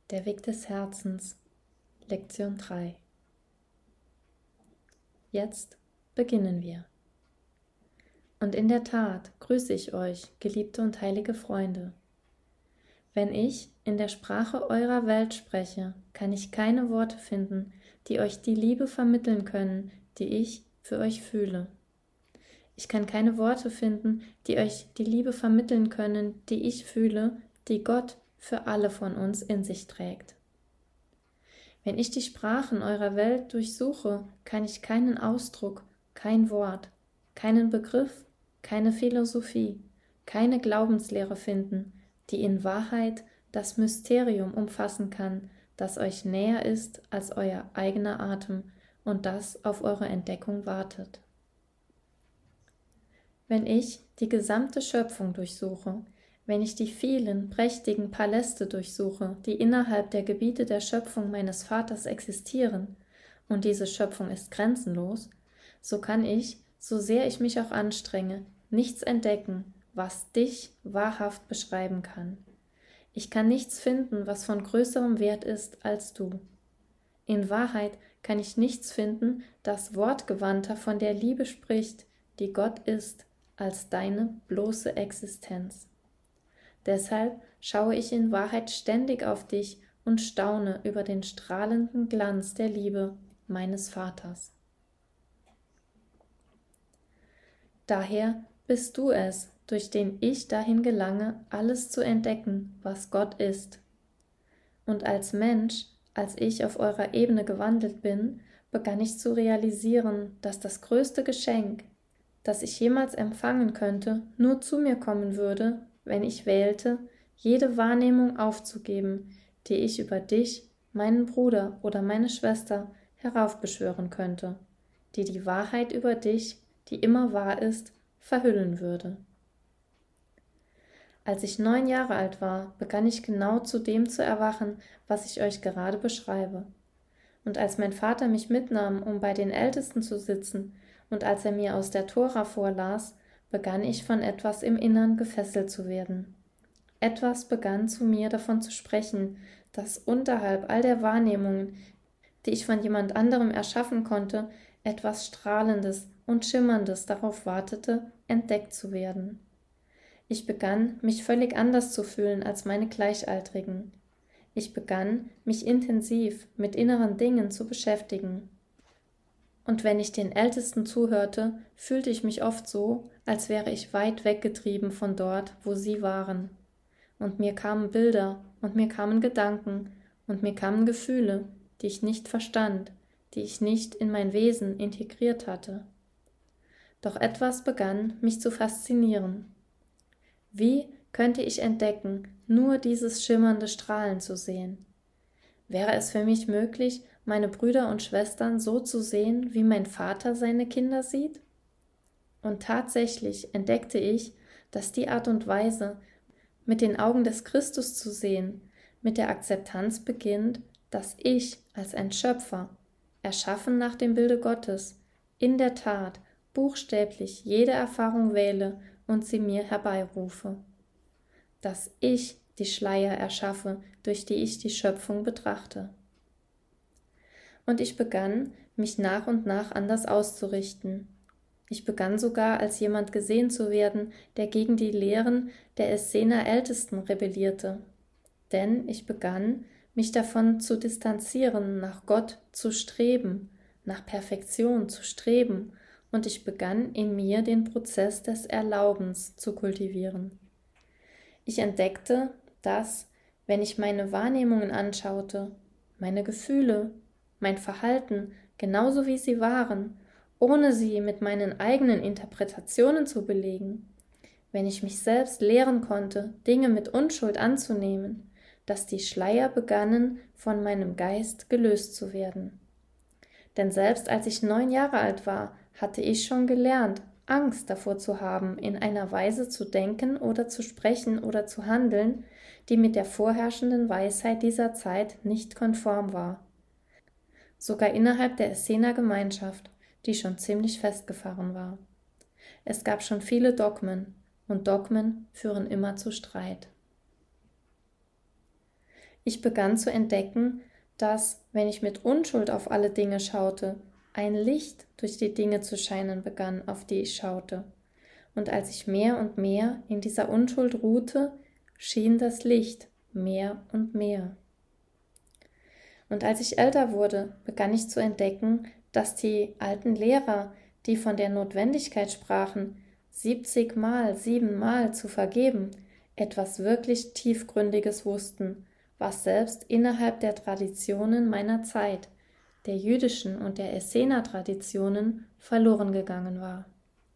Der Weg des Herzens, Lektion 3. Jetzt beginnen wir. Und in der Tat grüße ich euch, geliebte und heilige Freunde. Wenn ich in der Sprache eurer Welt spreche, kann ich keine Worte finden, die euch die Liebe vermitteln können, die ich für euch fühle. Ich kann keine Worte finden, die euch die Liebe vermitteln können, die ich fühle, die Gott für alle von uns in sich trägt. Wenn ich die Sprachen eurer Welt durchsuche, kann ich keinen Ausdruck, kein Wort, keinen Begriff, keine Philosophie, keine Glaubenslehre finden, die in Wahrheit das Mysterium umfassen kann, das euch näher ist als euer eigener Atem und das auf eure Entdeckung wartet. Wenn ich die gesamte Schöpfung durchsuche, wenn ich die vielen prächtigen Paläste durchsuche, die innerhalb der Gebiete der Schöpfung meines Vaters existieren, und diese Schöpfung ist grenzenlos, so kann ich, so sehr ich mich auch anstrenge, nichts entdecken, was dich wahrhaft beschreiben kann. Ich kann nichts finden, was von größerem Wert ist als du. In Wahrheit kann ich nichts finden, das wortgewandter von der Liebe spricht, die Gott ist, als deine bloße Existenz. Deshalb schaue ich in Wahrheit ständig auf dich und staune über den strahlenden Glanz der Liebe meines Vaters. Daher bist du es, durch den ich dahin gelange, alles zu entdecken, was Gott ist. Und als Mensch, als ich auf eurer Ebene gewandelt bin, begann ich zu realisieren, dass das größte Geschenk, das ich jemals empfangen könnte, nur zu mir kommen würde, wenn ich wählte, jede Wahrnehmung aufzugeben, die ich über dich, meinen Bruder oder meine Schwester heraufbeschwören könnte, die die Wahrheit über dich, die immer wahr ist, verhüllen würde. Als ich 9 Jahre alt war, begann ich genau zu dem zu erwachen, was ich euch gerade beschreibe. Und als mein Vater mich mitnahm, um bei den Ältesten zu sitzen, und als er mir aus der Tora vorlas, begann ich von etwas im Innern gefesselt zu werden. Etwas begann zu mir davon zu sprechen, dass unterhalb all der Wahrnehmungen, die ich von jemand anderem erschaffen konnte, etwas Strahlendes und Schimmerndes darauf wartete, entdeckt zu werden. Ich begann, mich völlig anders zu fühlen als meine Gleichaltrigen. Ich begann, mich intensiv mit inneren Dingen zu beschäftigen. Und wenn ich den Ältesten zuhörte, fühlte ich mich oft so, als wäre ich weit weggetrieben von dort, wo sie waren. Und mir kamen Bilder, und mir kamen Gedanken, und mir kamen Gefühle, die ich nicht verstand, die ich nicht in mein Wesen integriert hatte. Doch etwas begann, mich zu faszinieren. Wie könnte ich entdecken, nur dieses schimmernde Strahlen zu sehen? Wäre es für mich möglich, meine Brüder und Schwestern so zu sehen, wie mein Vater seine Kinder sieht? Und tatsächlich entdeckte ich, dass die Art und Weise, mit den Augen des Christus zu sehen, mit der Akzeptanz beginnt, dass ich als ein Schöpfer, erschaffen nach dem Bilde Gottes, in der Tat buchstäblich jede Erfahrung wähle und sie mir herbeirufe. Dass ich die Schleier erschaffe, durch die ich die Schöpfung betrachte. Und ich begann, mich nach und nach anders auszurichten. Ich begann sogar als jemand gesehen zu werden, der gegen die Lehren der Essener Ältesten rebellierte. Denn ich begann, mich davon zu distanzieren, nach Gott zu streben, nach Perfektion zu streben, und ich begann in mir den Prozess des Erlaubens zu kultivieren. Ich entdeckte, dass, wenn ich meine Wahrnehmungen anschaute, meine Gefühle, mein Verhalten, genauso wie sie waren, ohne sie mit meinen eigenen Interpretationen zu belegen, wenn ich mich selbst lehren konnte, Dinge mit Unschuld anzunehmen, dass die Schleier begannen, von meinem Geist gelöst zu werden. Denn selbst als ich 9 Jahre alt war, hatte ich schon gelernt, Angst davor zu haben, in einer Weise zu denken oder zu sprechen oder zu handeln, die mit der vorherrschenden Weisheit dieser Zeit nicht konform war. Sogar innerhalb der Essener Gemeinschaft, die schon ziemlich festgefahren war. Es gab schon viele Dogmen, und Dogmen führen immer zu Streit. Ich begann zu entdecken, dass, wenn ich mit Unschuld auf alle Dinge schaute, ein Licht durch die Dinge zu scheinen begann, auf die ich schaute. Und als ich mehr und mehr in dieser Unschuld ruhte, schien das Licht mehr und mehr. Und als ich älter wurde, begann ich zu entdecken, dass die alten Lehrer, die von der Notwendigkeit sprachen, 70 Mal, 7 Mal zu vergeben, etwas wirklich Tiefgründiges wussten, was selbst innerhalb der Traditionen meiner Zeit, der jüdischen und der Essener-Traditionen, verloren gegangen war.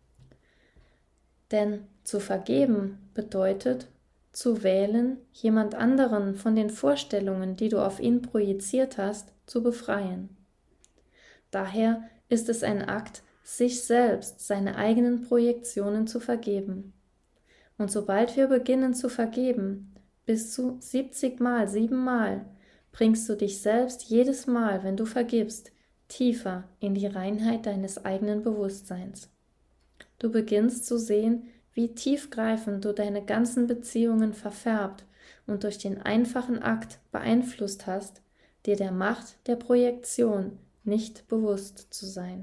Denn zu vergeben bedeutet, zu wählen, jemand anderen von den Vorstellungen, die du auf ihn projiziert hast, zu befreien. Daher ist es ein Akt, sich selbst, seine eigenen Projektionen zu vergeben. Und sobald wir beginnen zu vergeben, bis zu 70 Mal, 7 Mal, bringst du dich selbst jedes Mal, wenn du vergibst, tiefer in die Reinheit deines eigenen Bewusstseins. Du beginnst zu sehen, wie tiefgreifend du deine ganzen Beziehungen verfärbt und durch den einfachen Akt beeinflusst hast, dir der Macht der Projektion nicht bewusst zu sein.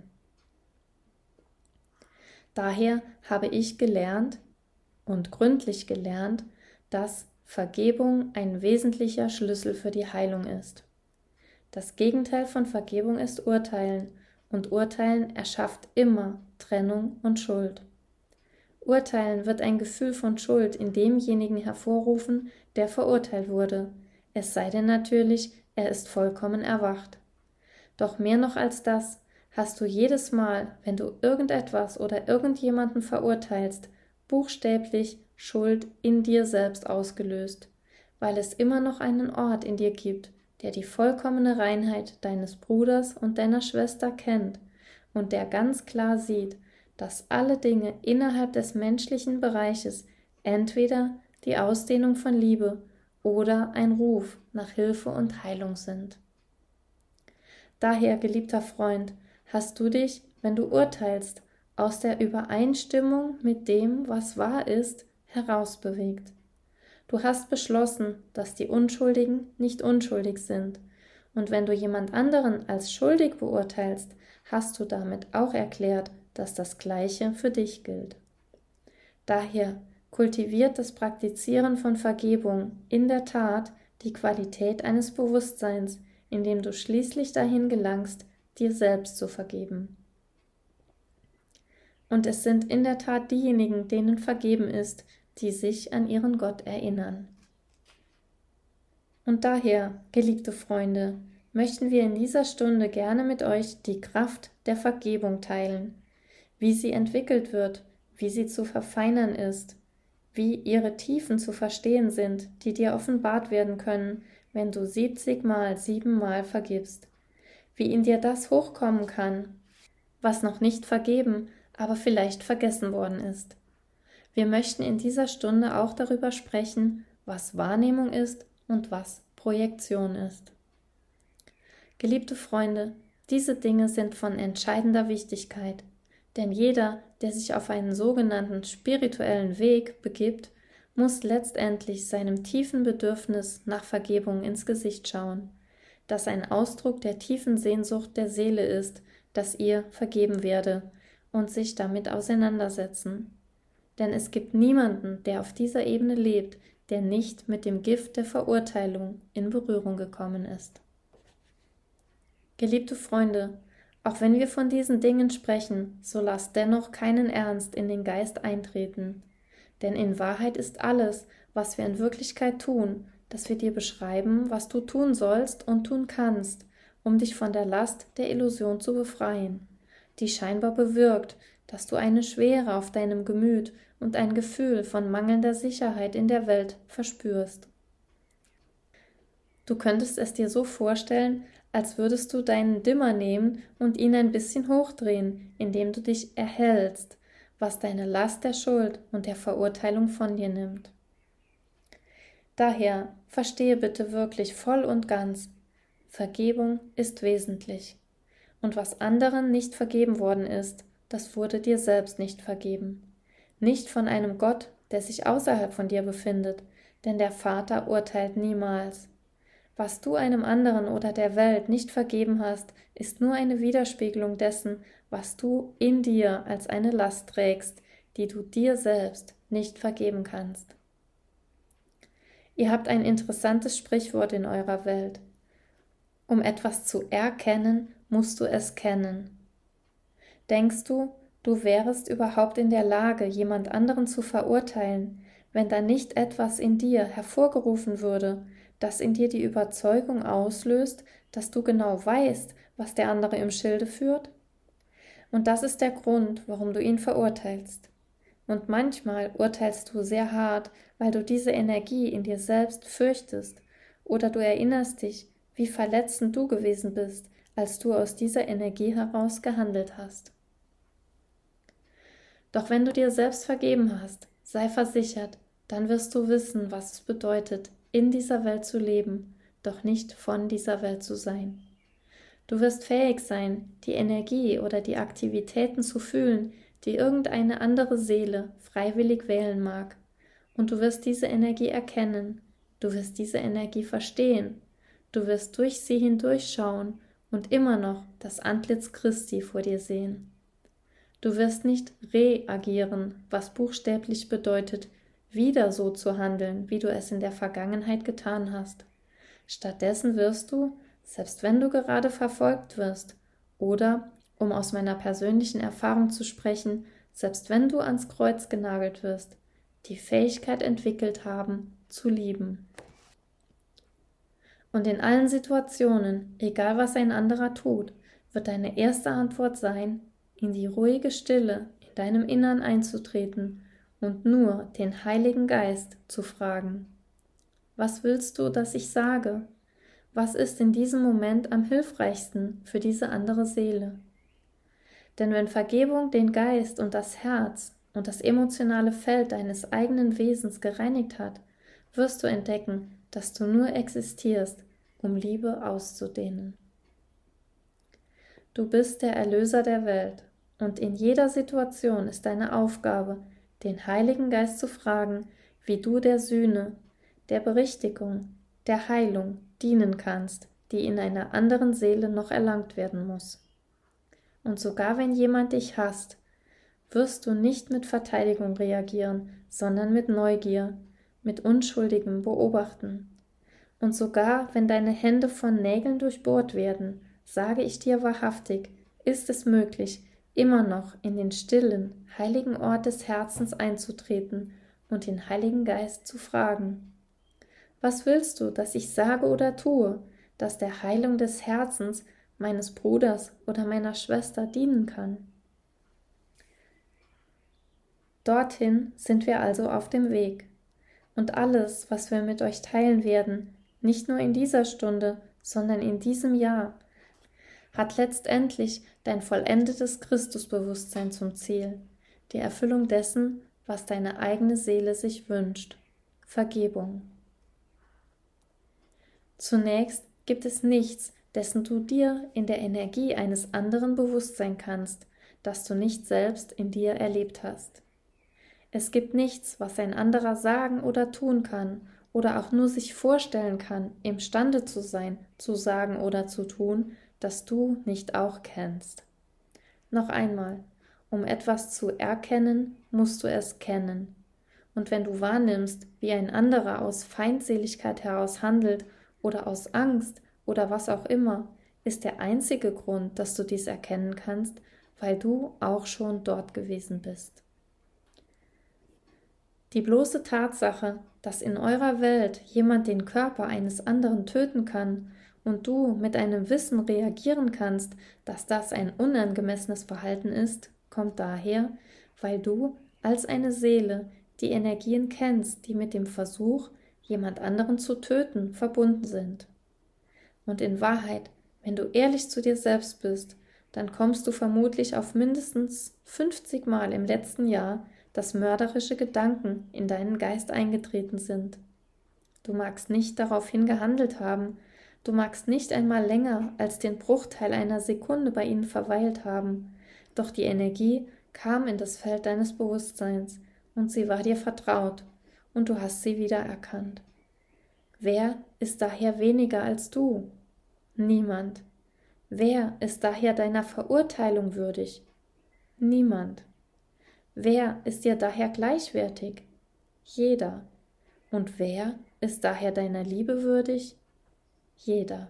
Daher habe ich gelernt und gründlich gelernt, dass Vergebung ein wesentlicher Schlüssel für die Heilung ist. Das Gegenteil von Vergebung ist Urteilen, und Urteilen erschafft immer Trennung und Schuld. Urteilen wird ein Gefühl von Schuld in demjenigen hervorrufen, der verurteilt wurde, es sei denn natürlich, er ist vollkommen erwacht. Doch mehr noch als das, hast du jedes Mal, wenn du irgendetwas oder irgendjemanden verurteilst, buchstäblich Schuld in dir selbst ausgelöst, weil es immer noch einen Ort in dir gibt, der die vollkommene Reinheit deines Bruders und deiner Schwester kennt und der ganz klar sieht, dass alle Dinge innerhalb des menschlichen Bereiches entweder die Ausdehnung von Liebe oder ein Ruf nach Hilfe und Heilung sind. Daher, geliebter Freund, hast du dich, wenn du urteilst, aus der Übereinstimmung mit dem, was wahr ist, herausbewegt. Du hast beschlossen, dass die Unschuldigen nicht unschuldig sind, und wenn du jemand anderen als schuldig beurteilst, hast du damit auch erklärt, dass das Gleiche für dich gilt. Daher kultiviert das Praktizieren von Vergebung in der Tat die Qualität eines Bewusstseins, indem du schließlich dahin gelangst, dir selbst zu vergeben. Und es sind in der Tat diejenigen, denen vergeben ist, die sich an ihren Gott erinnern. Und daher, geliebte Freunde, möchten wir in dieser Stunde gerne mit euch die Kraft der Vergebung teilen, wie sie entwickelt wird, wie sie zu verfeinern ist, wie ihre Tiefen zu verstehen sind, die dir offenbart werden können, wenn du 70 Mal, 7 Mal vergibst, wie in dir das hochkommen kann, was noch nicht vergeben, aber vielleicht vergessen worden ist. Wir möchten in dieser Stunde auch darüber sprechen, was Wahrnehmung ist und was Projektion ist. Geliebte Freunde, diese Dinge sind von entscheidender Wichtigkeit, denn jeder, der sich auf einen sogenannten spirituellen Weg begibt, muss letztendlich seinem tiefen Bedürfnis nach Vergebung ins Gesicht schauen, das ein Ausdruck der tiefen Sehnsucht der Seele ist, dass ihr vergeben werde, und sich damit auseinandersetzen. Denn es gibt niemanden, der auf dieser Ebene lebt, der nicht mit dem Gift der Verurteilung in Berührung gekommen ist. Geliebte Freunde, auch wenn wir von diesen Dingen sprechen, so lasst dennoch keinen Ernst in den Geist eintreten. Denn in Wahrheit ist alles, was wir in Wirklichkeit tun, dass wir dir beschreiben, was du tun sollst und tun kannst, um dich von der Last der Illusion zu befreien, die scheinbar bewirkt, dass du eine Schwere auf deinem Gemüt und ein Gefühl von mangelnder Sicherheit in der Welt verspürst. Du könntest es dir so vorstellen, als würdest du deinen Dimmer nehmen und ihn ein bisschen hochdrehen, indem du dich erhellst, was deine Last der Schuld und der Verurteilung von dir nimmt. Daher verstehe bitte wirklich voll und ganz, Vergebung ist wesentlich. Und was anderen nicht vergeben worden ist, das wurde dir selbst nicht vergeben. Nicht von einem Gott, der sich außerhalb von dir befindet, denn der Vater urteilt niemals. Was du einem anderen oder der Welt nicht vergeben hast, ist nur eine Widerspiegelung dessen, was du in dir als eine Last trägst, die du dir selbst nicht vergeben kannst. Ihr habt ein interessantes Sprichwort in eurer Welt. Um etwas zu erkennen, musst du es kennen. Denkst du, du wärest überhaupt in der Lage, jemand anderen zu verurteilen, wenn da nicht etwas in dir hervorgerufen würde, das in dir die Überzeugung auslöst, dass du genau weißt, was der andere im Schilde führt? Und das ist der Grund, warum du ihn verurteilst. Und manchmal urteilst du sehr hart, weil du diese Energie in dir selbst fürchtest, oder du erinnerst dich, wie verletzend du gewesen bist, als du aus dieser Energie heraus gehandelt hast. Doch wenn du dir selbst vergeben hast, sei versichert, dann wirst du wissen, was es bedeutet, in dieser Welt zu leben, doch nicht von dieser Welt zu sein. Du wirst fähig sein, die Energie oder die Aktivitäten zu fühlen, die irgendeine andere Seele freiwillig wählen mag. Und du wirst diese Energie erkennen, du wirst diese Energie verstehen, du wirst durch sie hindurchschauen und immer noch das Antlitz Christi vor dir sehen. Du wirst nicht reagieren, was buchstäblich bedeutet, wieder so zu handeln, wie du es in der Vergangenheit getan hast. Stattdessen wirst du, selbst wenn du gerade verfolgt wirst, oder, um aus meiner persönlichen Erfahrung zu sprechen, selbst wenn du ans Kreuz genagelt wirst, die Fähigkeit entwickelt haben, zu lieben. Und in allen Situationen, egal was ein anderer tut, wird deine erste Antwort sein, in die ruhige Stille in deinem Innern einzutreten und nur den Heiligen Geist zu fragen. Was willst du, dass ich sage? Was ist in diesem Moment am hilfreichsten für diese andere Seele? Denn wenn Vergebung den Geist und das Herz und das emotionale Feld deines eigenen Wesens gereinigt hat, wirst du entdecken, dass du nur existierst, um Liebe auszudehnen. Du bist der Erlöser der Welt und in jeder Situation ist deine Aufgabe, den Heiligen Geist zu fragen, wie du der Sühne, der Berichtigung, der Heilung dienen kannst, die in einer anderen Seele noch erlangt werden muss. Und sogar wenn jemand dich hasst, wirst du nicht mit Verteidigung reagieren, sondern mit Neugier, mit unschuldigem Beobachten. Und sogar wenn deine Hände von Nägeln durchbohrt werden, sage ich dir wahrhaftig, ist es möglich, immer noch in den stillen, heiligen Ort des Herzens einzutreten und den Heiligen Geist zu fragen. Was willst du, dass ich sage oder tue, das der Heilung des Herzens meines Bruders oder meiner Schwester dienen kann? Dorthin sind wir also auf dem Weg. Und alles, was wir mit euch teilen werden, nicht nur in dieser Stunde, sondern in diesem Jahr, hat letztendlich dein vollendetes Christusbewusstsein zum Ziel, die Erfüllung dessen, was deine eigene Seele sich wünscht, Vergebung. Zunächst gibt es nichts, dessen du dir in der Energie eines anderen bewusst sein kannst, das du nicht selbst in dir erlebt hast. Es gibt nichts, was ein anderer sagen oder tun kann oder auch nur sich vorstellen kann, imstande zu sein, zu sagen oder zu tun, das du nicht auch kennst. Noch einmal, um etwas zu erkennen, musst du es kennen. Und wenn du wahrnimmst, wie ein anderer aus Feindseligkeit heraus handelt oder aus Angst oder was auch immer, ist der einzige Grund, dass du dies erkennen kannst, weil du auch schon dort gewesen bist. Die bloße Tatsache, dass in eurer Welt jemand den Körper eines anderen töten kann und du mit einem Wissen reagieren kannst, dass das ein unangemessenes Verhalten ist, kommt daher, weil du als eine Seele die Energien kennst, die mit dem Versuch, jemand anderen zu töten, verbunden sind. Und in Wahrheit, wenn du ehrlich zu dir selbst bist, dann kommst du vermutlich auf mindestens 50 Mal im letzten Jahr, dass mörderische Gedanken in deinen Geist eingetreten sind. Du magst nicht daraufhin gehandelt haben, du magst nicht einmal länger als den Bruchteil einer Sekunde bei ihnen verweilt haben, doch die Energie kam in das Feld deines Bewusstseins und sie war dir vertraut und du hast sie wiedererkannt. Wer ist daher weniger als du? Niemand. Wer ist daher deiner Verurteilung würdig? Niemand. Wer ist dir daher gleichwertig? Jeder. Und wer ist daher deiner Liebe würdig? Jeder.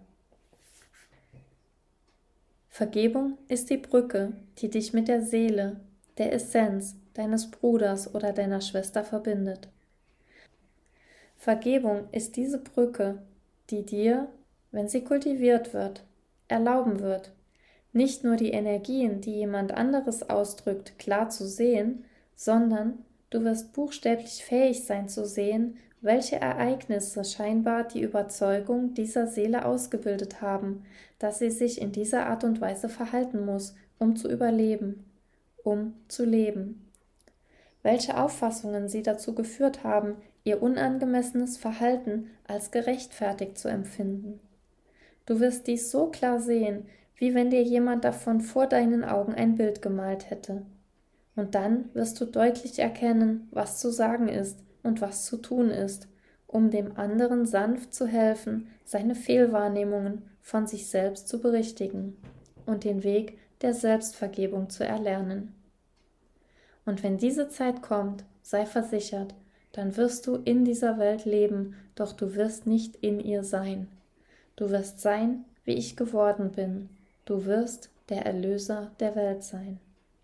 Vergebung ist die Brücke, die dich mit der Seele, der Essenz deines Bruders oder deiner Schwester verbindet. Vergebung ist diese Brücke, die dir, wenn sie kultiviert wird, erlauben wird, nicht nur die Energien, die jemand anderes ausdrückt, klar zu sehen, sondern du wirst buchstäblich fähig sein zu sehen, welche Ereignisse scheinbar die Überzeugung dieser Seele ausgebildet haben, dass sie sich in dieser Art und Weise verhalten muss, um zu überleben, um zu leben. Welche Auffassungen sie dazu geführt haben, ihr unangemessenes Verhalten als gerechtfertigt zu empfinden. Du wirst dies so klar sehen, wie wenn dir jemand davon vor deinen Augen ein Bild gemalt hätte. Und dann wirst du deutlich erkennen, was zu sagen ist und was zu tun ist, um dem anderen sanft zu helfen, seine Fehlwahrnehmungen von sich selbst zu berichtigen und den Weg der Selbstvergebung zu erlernen. Und wenn diese Zeit kommt, sei versichert, dann wirst du in dieser Welt leben, doch du wirst nicht in ihr sein. Du wirst sein, wie ich geworden bin. Du wirst der Erlöser der Welt sein.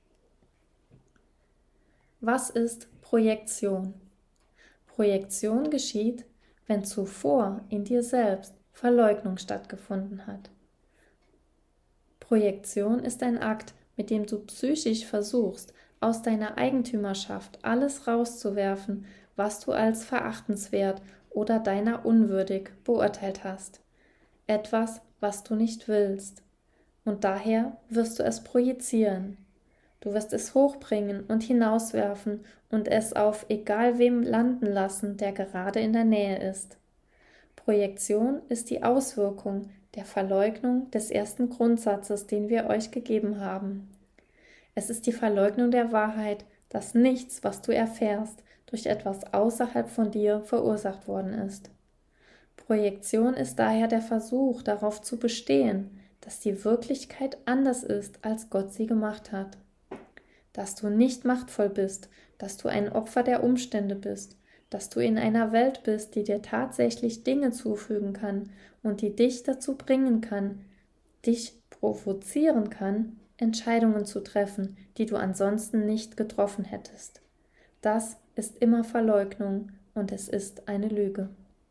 Was ist Projektion? Projektion geschieht, wenn zuvor in dir selbst Verleugnung stattgefunden hat. Projektion ist ein Akt, mit dem du psychisch versuchst, aus deiner Eigentümerschaft alles rauszuwerfen, was du als verachtenswert oder deiner unwürdig beurteilt hast. Etwas, was du nicht willst. Und daher wirst du es projizieren. Du wirst es hochbringen und hinauswerfen und es auf egal wem landen lassen, der gerade in der Nähe ist. Projektion ist die Auswirkung der Verleugnung des ersten Grundsatzes, den wir euch gegeben haben. Es ist die Verleugnung der Wahrheit, dass nichts, was du erfährst, durch etwas außerhalb von dir verursacht worden ist. Projektion ist daher der Versuch, darauf zu bestehen, dass die Wirklichkeit anders ist, als Gott sie gemacht hat. Dass du nicht machtvoll bist, dass du ein Opfer der Umstände bist, dass du in einer Welt bist, die dir tatsächlich Dinge zufügen kann und die dich dazu bringen kann, dich provozieren kann, Entscheidungen zu treffen, die du ansonsten nicht getroffen hättest. Das ist immer Verleugnung und es ist eine Lüge.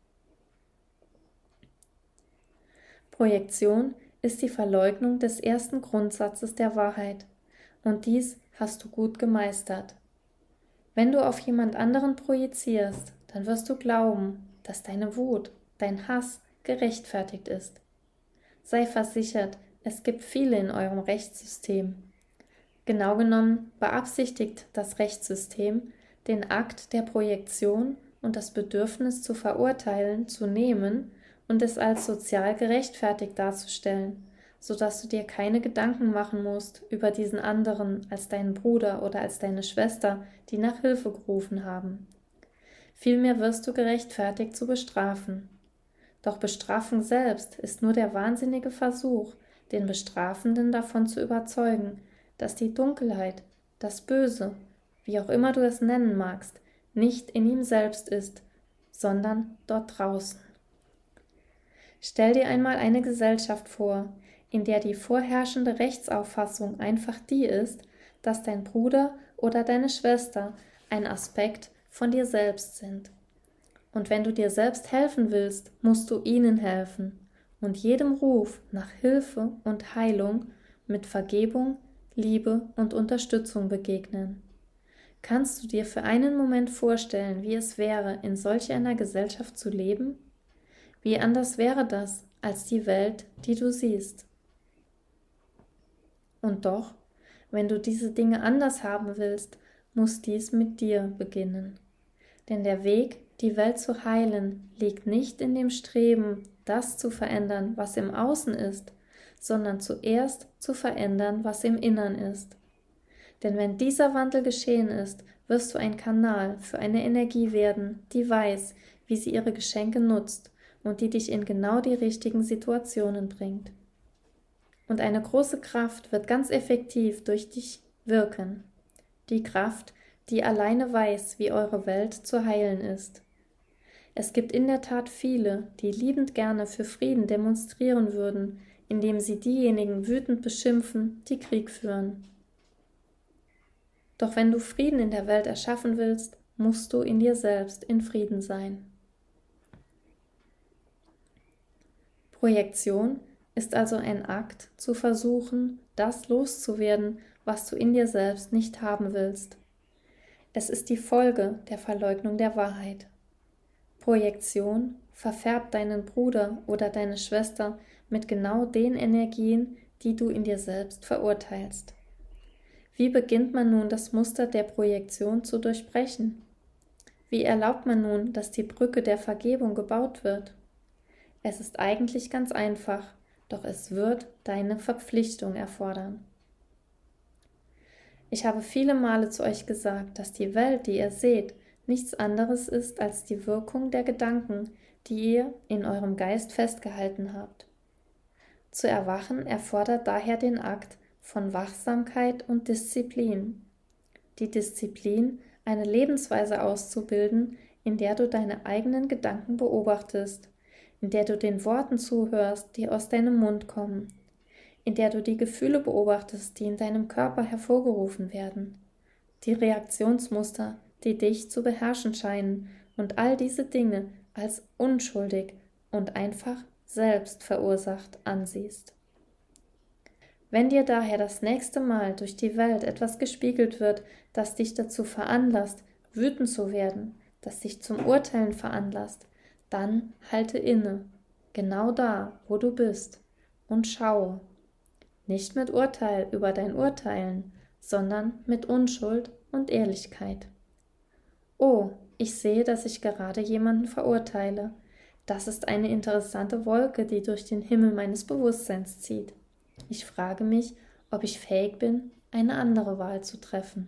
Projektion ist die Verleugnung des ersten Grundsatzes der Wahrheit, und dies hast du gut gemeistert. Wenn du auf jemand anderen projizierst, dann wirst du glauben, dass deine Wut, dein Hass gerechtfertigt ist. Sei versichert, es gibt viele in eurem Rechtssystem. Genau genommen beabsichtigt das Rechtssystem, den Akt der Projektion und das Bedürfnis zu verurteilen zu nehmen und es als sozial gerechtfertigt darzustellen, sodass du dir keine Gedanken machen musst über diesen anderen als deinen Bruder oder als deine Schwester, die nach Hilfe gerufen haben. Vielmehr wirst du gerechtfertigt zu bestrafen. Doch Bestrafung selbst ist nur der wahnsinnige Versuch, den Bestrafenden davon zu überzeugen, dass die Dunkelheit, das Böse, wie auch immer du es nennen magst, nicht in ihm selbst ist, sondern dort draußen. Stell dir einmal eine Gesellschaft vor, in der die vorherrschende Rechtsauffassung einfach die ist, dass dein Bruder oder deine Schwester ein Aspekt von dir selbst sind. Und wenn du dir selbst helfen willst, musst du ihnen helfen und jedem Ruf nach Hilfe und Heilung mit Vergebung, Liebe und Unterstützung begegnen. Kannst du dir für einen Moment vorstellen, wie es wäre, in solch einer Gesellschaft zu leben? Wie anders wäre das als die Welt, die du siehst? Und doch, wenn du diese Dinge anders haben willst, muss dies mit dir beginnen. Denn der Weg, die Welt zu heilen, liegt nicht in dem Streben, das zu verändern, was im Außen ist, sondern zuerst zu verändern, was im Innern ist. Denn wenn dieser Wandel geschehen ist, wirst du ein Kanal für eine Energie werden, die weiß, wie sie ihre Geschenke nutzt und die dich in genau die richtigen Situationen bringt. Und eine große Kraft wird ganz effektiv durch dich wirken. Die Kraft, die alleine weiß, wie eure Welt zu heilen ist. Es gibt in der Tat viele, die liebend gerne für Frieden demonstrieren würden, indem sie diejenigen wütend beschimpfen, die Krieg führen. Doch wenn du Frieden in der Welt erschaffen willst, musst du in dir selbst in Frieden sein. Projektion ist also ein Akt, zu versuchen, das loszuwerden, was du in dir selbst nicht haben willst. Es ist die Folge der Verleugnung der Wahrheit. Projektion verfärbt deinen Bruder oder deine Schwester mit genau den Energien, die du in dir selbst verurteilst. Wie beginnt man nun, das Muster der Projektion zu durchbrechen? Wie erlaubt man nun, dass die Brücke der Vergebung gebaut wird? Es ist eigentlich ganz einfach, doch es wird deine Verpflichtung erfordern. Ich habe viele Male zu euch gesagt, dass die Welt, die ihr seht, nichts anderes ist als die Wirkung der Gedanken, die ihr in eurem Geist festgehalten habt. Zu erwachen erfordert daher den Akt von Wachsamkeit und Disziplin. Die Disziplin, eine Lebensweise auszubilden, in der du deine eigenen Gedanken beobachtest, in der du den Worten zuhörst, die aus deinem Mund kommen, in der du die Gefühle beobachtest, die in deinem Körper hervorgerufen werden, die Reaktionsmuster, die dich zu beherrschen scheinen und all diese Dinge als unschuldig und einfach selbst verursacht ansiehst. Wenn dir daher das nächste Mal durch die Welt etwas gespiegelt wird, das dich dazu veranlasst, wütend zu werden, das dich zum Urteilen veranlasst, dann halte inne, genau da, wo du bist, und schaue. Nicht mit Urteil über dein Urteilen, sondern mit Unschuld und Ehrlichkeit. Oh, ich sehe, dass ich gerade jemanden verurteile. Das ist eine interessante Wolke, die durch den Himmel meines Bewusstseins zieht. Ich frage mich, ob ich fähig bin, eine andere Wahl zu treffen.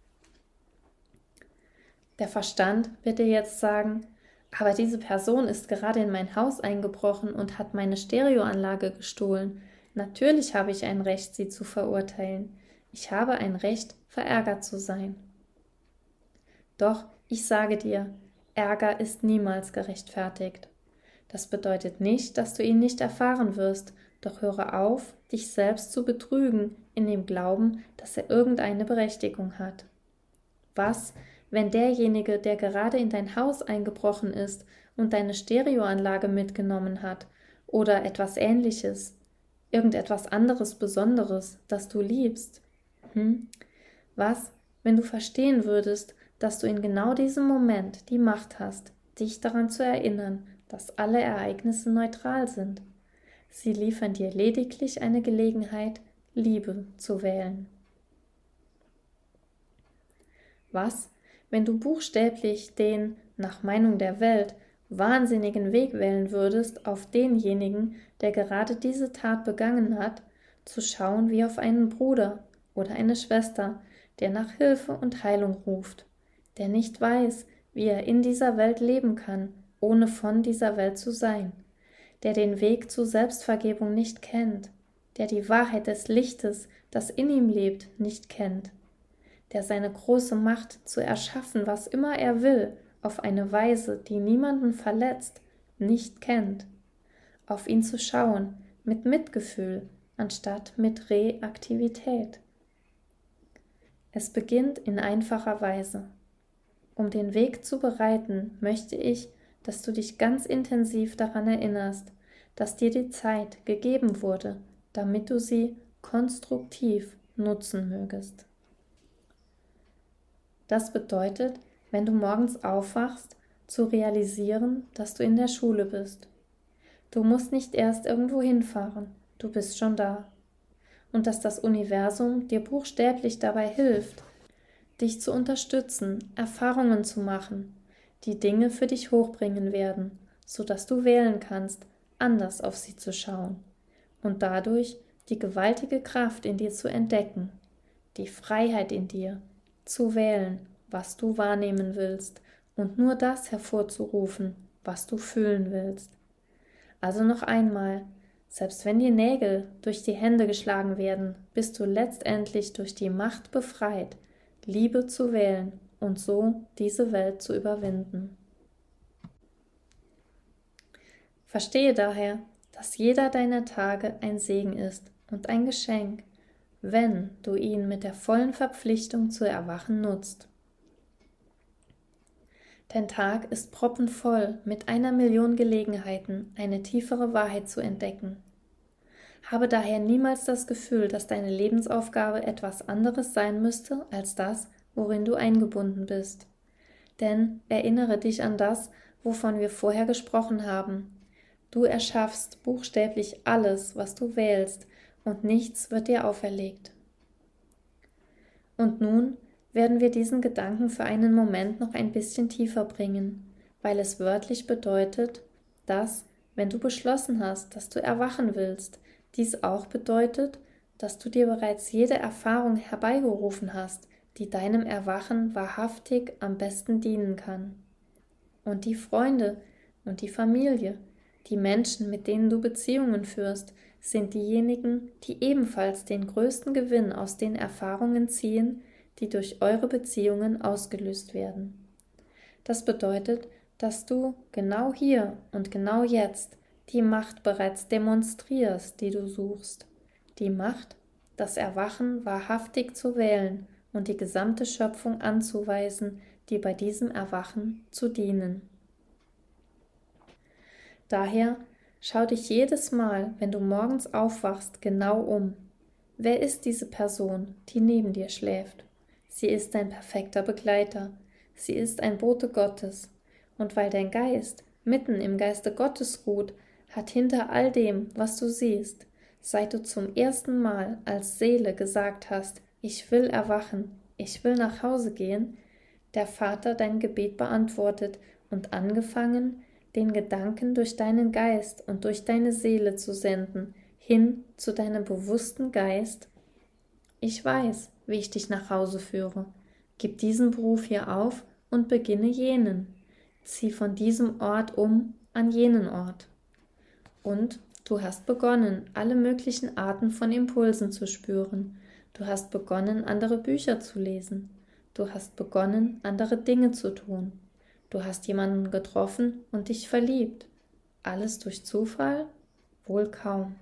Der Verstand wird dir jetzt sagen, aber diese Person ist gerade in mein Haus eingebrochen und hat meine Stereoanlage gestohlen. Natürlich habe ich ein Recht, sie zu verurteilen. Ich habe ein Recht, verärgert zu sein. Doch ich sage dir, Ärger ist niemals gerechtfertigt. Das bedeutet nicht, dass du ihn nicht erfahren wirst, doch höre auf, dich selbst zu betrügen, in dem Glauben, dass er irgendeine Berechtigung hat. Was, wenn derjenige, der gerade in dein Haus eingebrochen ist und deine Stereoanlage mitgenommen hat, oder etwas Ähnliches, irgendetwas anderes Besonderes, das du liebst? Was, wenn du verstehen würdest, dass du in genau diesem Moment die Macht hast, dich daran zu erinnern, dass alle Ereignisse neutral sind. Sie liefern dir lediglich eine Gelegenheit, Liebe zu wählen. Was, wenn du buchstäblich den, nach Meinung der Welt, wahnsinnigen Weg wählen würdest, auf denjenigen, der gerade diese Tat begangen hat, zu schauen wie auf einen Bruder oder eine Schwester, der nach Hilfe und Heilung ruft, der nicht weiß, wie er in dieser Welt leben kann, ohne von dieser Welt zu sein, der den Weg zur Selbstvergebung nicht kennt, der die Wahrheit des Lichtes, das in ihm lebt, nicht kennt, der seine große Macht zu erschaffen, was immer er will, auf eine Weise, die niemanden verletzt, nicht kennt. Auf ihn zu schauen, mit Mitgefühl, anstatt mit Reaktivität. Es beginnt in einfacher Weise. Um den Weg zu bereiten, möchte ich, dass du dich ganz intensiv daran erinnerst, dass dir die Zeit gegeben wurde, damit du sie konstruktiv nutzen mögest. Das bedeutet, wenn du morgens aufwachst, zu realisieren, dass du in der Schule bist. Du musst nicht erst irgendwo hinfahren, du bist schon da. Und dass das Universum dir buchstäblich dabei hilft, dich zu unterstützen, Erfahrungen zu machen, die Dinge für dich hochbringen werden, sodass du wählen kannst, anders auf sie zu schauen und dadurch die gewaltige Kraft in dir zu entdecken, die Freiheit in dir, zu wählen, was du wahrnehmen willst und nur das hervorzurufen, was du fühlen willst. Also noch einmal, selbst wenn die Nägel durch die Hände geschlagen werden, bist du letztendlich durch die Macht befreit, Liebe zu wählen und so diese Welt zu überwinden. Verstehe daher, dass jeder deiner Tage ein Segen ist und ein Geschenk, wenn du ihn mit der vollen Verpflichtung zu erwachen nutzt. Dein Tag ist proppenvoll mit 1.000.000 Gelegenheiten, eine tiefere Wahrheit zu entdecken. Habe daher niemals das Gefühl, dass deine Lebensaufgabe etwas anderes sein müsste als das, worin du eingebunden bist. Denn erinnere dich an das, wovon wir vorher gesprochen haben. Du erschaffst buchstäblich alles, was du wählst, und nichts wird dir auferlegt. Und nun werden wir diesen Gedanken für einen Moment noch ein bisschen tiefer bringen, weil es wörtlich bedeutet, dass, wenn du beschlossen hast, dass du erwachen willst, dies auch bedeutet, dass du dir bereits jede Erfahrung herbeigerufen hast, die deinem Erwachen wahrhaftig am besten dienen kann. Und die Freunde und die Familie, die Menschen, mit denen du Beziehungen führst, sind diejenigen, die ebenfalls den größten Gewinn aus den Erfahrungen ziehen, die durch eure Beziehungen ausgelöst werden. Das bedeutet, dass du genau hier und genau jetzt die Macht bereits demonstrierst, die du suchst. Die Macht, das Erwachen wahrhaftig zu wählen und die gesamte Schöpfung anzuweisen, die bei diesem Erwachen zu dienen. Daher schau dich jedes Mal, wenn du morgens aufwachst, genau um. Wer ist diese Person, die neben dir schläft? Sie ist dein perfekter Begleiter. Sie ist ein Bote Gottes. Und weil dein Geist mitten im Geiste Gottes ruht, hat hinter all dem, was du siehst, seit du zum ersten Mal als Seele gesagt hast, ich will erwachen, ich will nach Hause gehen, der Vater dein Gebet beantwortet und angefangen, den Gedanken durch deinen Geist und durch deine Seele zu senden, hin zu deinem bewussten Geist. Ich weiß, wie ich dich nach Hause führe. Gib diesen Beruf hier auf und beginne jenen. Zieh von diesem Ort um an jenen Ort. Und du hast begonnen, alle möglichen Arten von Impulsen zu spüren. Du hast begonnen, andere Bücher zu lesen. Du hast begonnen, andere Dinge zu tun. Du hast jemanden getroffen und dich verliebt. Alles durch Zufall? Wohl kaum.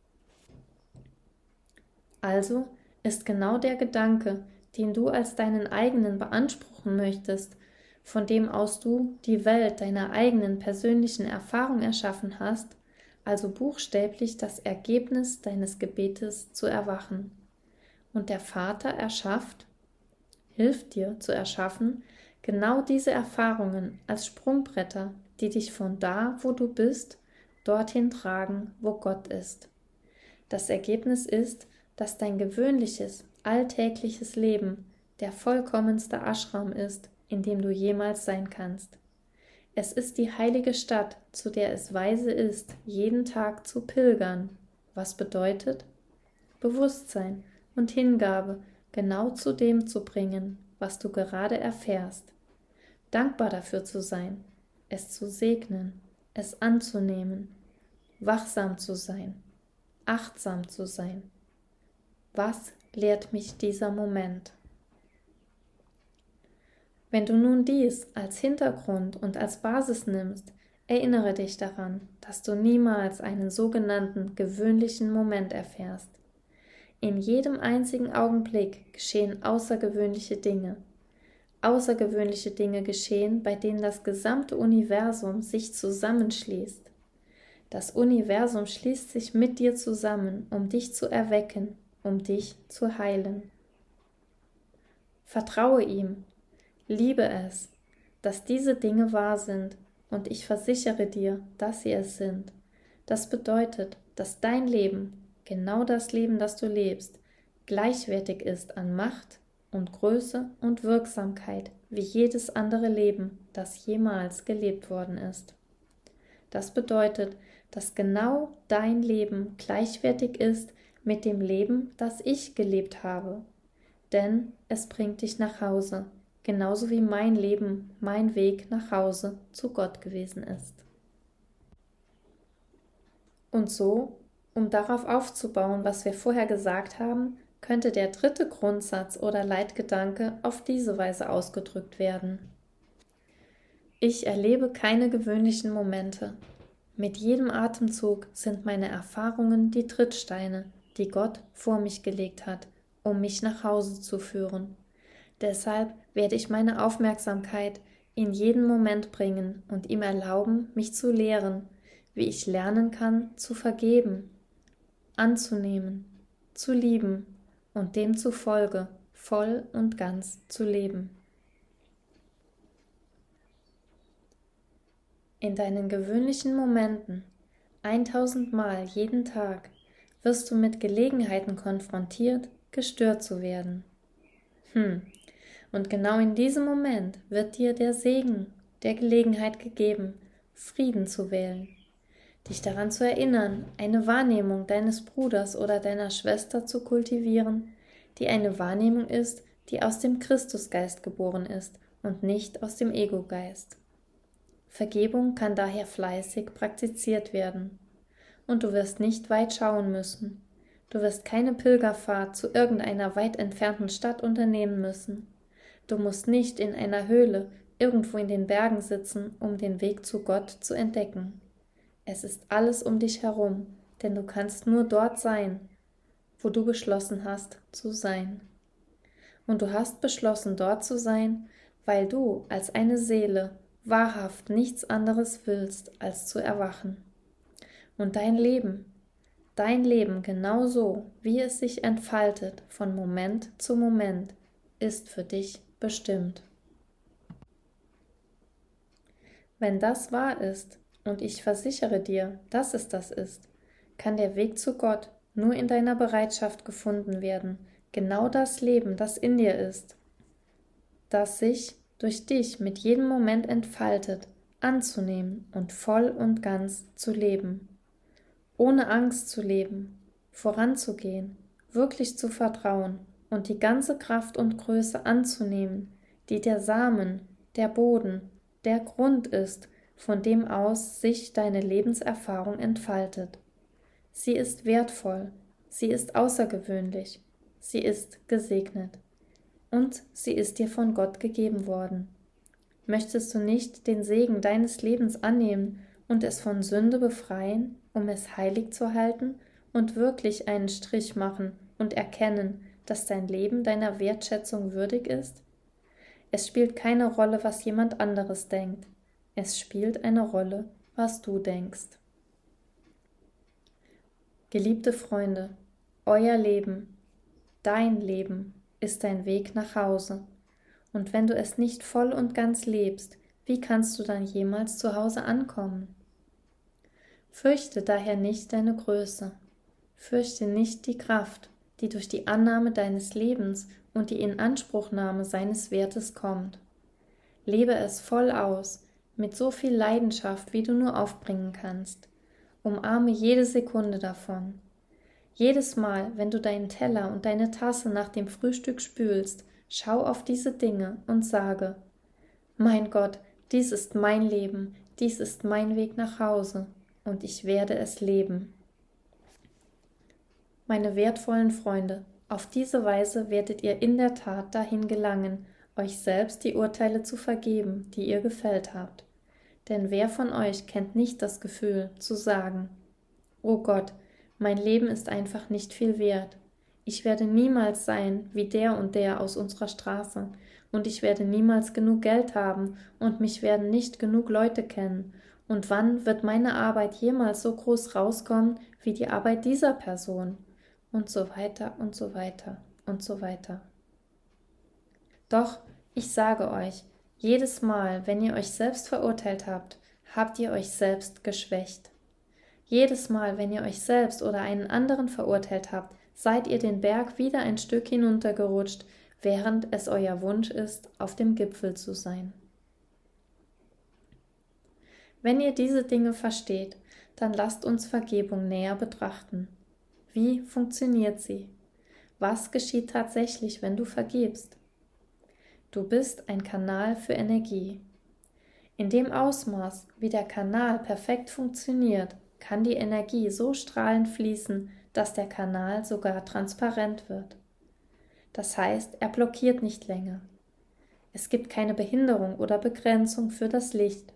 Also ist genau der Gedanke, den du als deinen eigenen beanspruchen möchtest, von dem aus du die Welt deiner eigenen persönlichen Erfahrung erschaffen hast, also buchstäblich das Ergebnis deines Gebetes zu erwachen. Und der Vater hilft dir zu erschaffen, genau diese Erfahrungen als Sprungbretter, die dich von da, wo du bist, dorthin tragen, wo Gott ist. Das Ergebnis ist, dass dein gewöhnliches, alltägliches Leben der vollkommenste Ashram ist, in dem du jemals sein kannst. Es ist die heilige Stadt, zu der es weise ist, jeden Tag zu pilgern, was bedeutet, Bewusstsein und Hingabe genau zu dem zu bringen, was du gerade erfährst. Dankbar dafür zu sein, es zu segnen, es anzunehmen, wachsam zu sein, achtsam zu sein. Was lehrt mich dieser Moment? Wenn du nun dies als Hintergrund und als Basis nimmst, erinnere dich daran, dass du niemals einen sogenannten gewöhnlichen Moment erfährst. In jedem einzigen Augenblick geschehen außergewöhnliche Dinge. Außergewöhnliche Dinge geschehen, bei denen das gesamte Universum sich zusammenschließt. Das Universum schließt sich mit dir zusammen, um dich zu erwecken, um dich zu heilen. Vertraue ihm, liebe es, dass diese Dinge wahr sind, und ich versichere dir, dass sie es sind. Das bedeutet, dass dein Leben, genau das Leben, das du lebst, gleichwertig ist an Macht und Größe und Wirksamkeit wie jedes andere Leben, das jemals gelebt worden ist. Das bedeutet, dass genau dein Leben gleichwertig ist mit dem Leben, das ich gelebt habe. Denn es bringt dich nach Hause, genauso wie mein Leben, mein Weg nach Hause zu Gott gewesen ist. Und so, um darauf aufzubauen, was wir vorher gesagt haben, könnte der dritte Grundsatz oder Leitgedanke auf diese Weise ausgedrückt werden. Ich erlebe keine gewöhnlichen Momente. Mit jedem Atemzug sind meine Erfahrungen die Trittsteine, die Gott vor mich gelegt hat, um mich nach Hause zu führen. Deshalb werde ich meine Aufmerksamkeit in jeden Moment bringen und ihm erlauben, mich zu lehren, wie ich lernen kann, zu vergeben, anzunehmen, zu lieben und demzufolge voll und ganz zu leben. In deinen gewöhnlichen Momenten, 1000 Mal jeden Tag, wirst du mit Gelegenheiten konfrontiert, gestört zu werden. Und genau in diesem Moment wird dir der Segen der Gelegenheit gegeben, Frieden zu wählen, dich daran zu erinnern, eine Wahrnehmung deines Bruders oder deiner Schwester zu kultivieren, die eine Wahrnehmung ist, die aus dem Christusgeist geboren ist und nicht aus dem Ego-Geist. Vergebung kann daher fleißig praktiziert werden. Und du wirst nicht weit schauen müssen. Du wirst keine Pilgerfahrt zu irgendeiner weit entfernten Stadt unternehmen müssen. Du musst nicht in einer Höhle irgendwo in den Bergen sitzen, um den Weg zu Gott zu entdecken. Es ist alles um dich herum, denn du kannst nur dort sein, wo du beschlossen hast zu sein. Und du hast beschlossen, dort zu sein, weil du als eine Seele wahrhaft nichts anderes willst, als zu erwachen. Und dein Leben genau so, wie es sich entfaltet von Moment zu Moment, ist für dich bestimmt. Wenn das wahr ist, und ich versichere dir, dass es das ist, kann der Weg zu Gott nur in deiner Bereitschaft gefunden werden, genau das Leben, das in dir ist, das sich durch dich mit jedem Moment entfaltet, anzunehmen und voll und ganz zu leben. Ohne Angst zu leben, voranzugehen, wirklich zu vertrauen und die ganze Kraft und Größe anzunehmen, die der Samen, der Boden, der Grund ist, von dem aus sich deine Lebenserfahrung entfaltet. Sie ist wertvoll, sie ist außergewöhnlich, sie ist gesegnet. Und sie ist dir von Gott gegeben worden. Möchtest du nicht den Segen deines Lebens annehmen und es von Sünde befreien, um es heilig zu halten und wirklich einen Strich machen und erkennen, dass dein Leben deiner Wertschätzung würdig ist? Es spielt keine Rolle, was jemand anderes denkt. Es spielt eine Rolle, was du denkst. Geliebte Freunde, euer Leben, dein Leben, ist dein Weg nach Hause. Und wenn du es nicht voll und ganz lebst, wie kannst du dann jemals zu Hause ankommen? Fürchte daher nicht deine Größe. Fürchte nicht die Kraft, die durch die Annahme deines Lebens und die Inanspruchnahme seines Wertes kommt. Lebe es voll aus, mit so viel Leidenschaft, wie du nur aufbringen kannst. Umarme jede Sekunde davon. Jedes Mal, wenn du deinen Teller und deine Tasse nach dem Frühstück spülst, schau auf diese Dinge und sage: Mein Gott, dies ist mein Leben, dies ist mein Weg nach Hause, und ich werde es leben. Meine wertvollen Freunde, auf diese Weise werdet ihr in der Tat dahin gelangen, euch selbst die Urteile zu vergeben, die ihr gefällt habt. Denn wer von euch kennt nicht das Gefühl, zu sagen: Oh Gott, mein Leben ist einfach nicht viel wert. Ich werde niemals sein wie der und der aus unserer Straße, und ich werde niemals genug Geld haben, und mich werden nicht genug Leute kennen. Und wann wird meine Arbeit jemals so groß rauskommen wie die Arbeit dieser Person? Und so weiter und so weiter und so weiter. Doch, ich sage euch, jedes Mal, wenn ihr euch selbst verurteilt habt, habt ihr euch selbst geschwächt. Jedes Mal, wenn ihr euch selbst oder einen anderen verurteilt habt, seid ihr den Berg wieder ein Stück hinuntergerutscht, während es euer Wunsch ist, auf dem Gipfel zu sein. Wenn ihr diese Dinge versteht, dann lasst uns Vergebung näher betrachten. Wie funktioniert sie? Was geschieht tatsächlich, wenn du vergibst? Du bist ein Kanal für Energie. In dem Ausmaß, wie der Kanal perfekt funktioniert, kann die Energie so strahlend fließen, dass der Kanal sogar transparent wird. Das heißt, er blockiert nicht länger. Es gibt keine Behinderung oder Begrenzung für das Licht.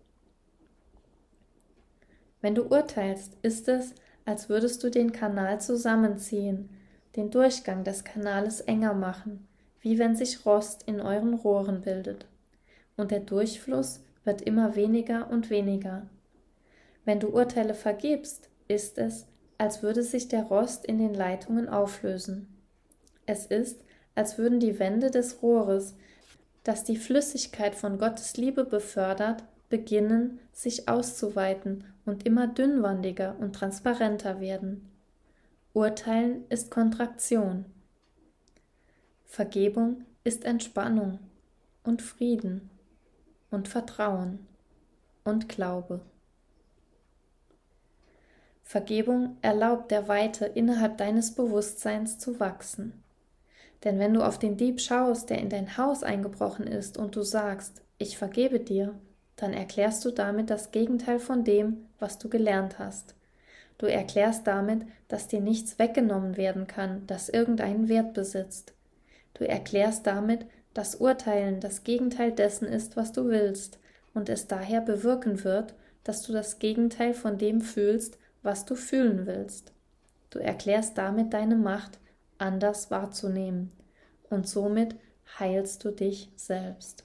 Wenn du urteilst, ist es, als würdest du den Kanal zusammenziehen, den Durchgang des Kanales enger machen, wie wenn sich Rost in euren Rohren bildet. Und der Durchfluss wird immer weniger und weniger. Wenn du Urteile vergibst, ist es, als würde sich der Rost in den Leitungen auflösen. Es ist, als würden die Wände des Rohres, das die Flüssigkeit von Gottes Liebe befördert, beginnen, sich auszuweiten und immer dünnwandiger und transparenter werden. Urteilen ist Kontraktion. Vergebung ist Entspannung und Frieden und Vertrauen und Glaube. Vergebung erlaubt der Weite innerhalb deines Bewusstseins zu wachsen. Denn wenn du auf den Dieb schaust, der in dein Haus eingebrochen ist, und du sagst, ich vergebe dir, dann erklärst du damit das Gegenteil von dem, was du gelernt hast. Du erklärst damit, dass dir nichts weggenommen werden kann, das irgendeinen Wert besitzt. Du erklärst damit, dass Urteilen das Gegenteil dessen ist, was du willst, und es daher bewirken wird, dass du das Gegenteil von dem fühlst, was du fühlen willst. Du erklärst damit deine Macht, anders wahrzunehmen, und somit heilst du dich selbst.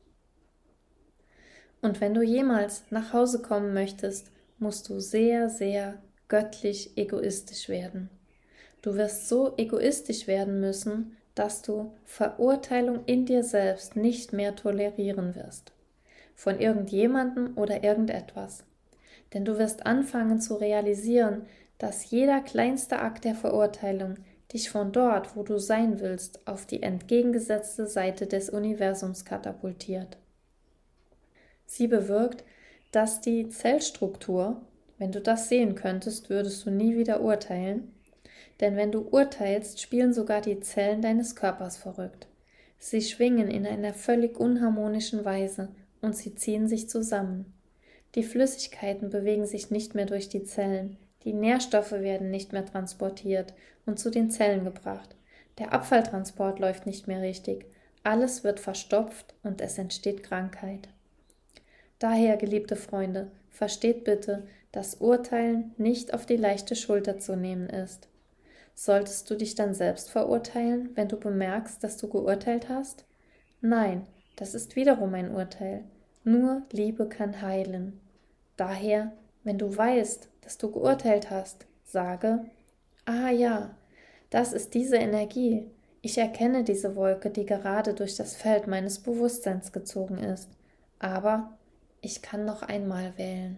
Und wenn du jemals nach Hause kommen möchtest, musst du sehr, sehr göttlich egoistisch werden. Du wirst so egoistisch werden müssen, dass du Verurteilung in dir selbst nicht mehr tolerieren wirst. Von irgendjemandem oder irgendetwas. Denn du wirst anfangen zu realisieren, dass jeder kleinste Akt der Verurteilung dich von dort, wo du sein willst, auf die entgegengesetzte Seite des Universums katapultiert. Sie bewirkt, dass die Zellstruktur, wenn du das sehen könntest, würdest du nie wieder urteilen, denn wenn du urteilst, spielen sogar die Zellen deines Körpers verrückt. Sie schwingen in einer völlig unharmonischen Weise und sie ziehen sich zusammen. Die Flüssigkeiten bewegen sich nicht mehr durch die Zellen, die Nährstoffe werden nicht mehr transportiert und zu den Zellen gebracht. Der Abfalltransport läuft nicht mehr richtig, alles wird verstopft und es entsteht Krankheit. Daher, geliebte Freunde, versteht bitte, dass Urteilen nicht auf die leichte Schulter zu nehmen ist. Solltest du dich dann selbst verurteilen, wenn du bemerkst, dass du geurteilt hast? Nein, das ist wiederum ein Urteil. Nur Liebe kann heilen. Daher, wenn du weißt, dass du geurteilt hast, sage, ah ja, das ist diese Energie. Ich erkenne diese Wolke, die gerade durch das Feld meines Bewusstseins gezogen ist. Aber ich kann noch einmal wählen.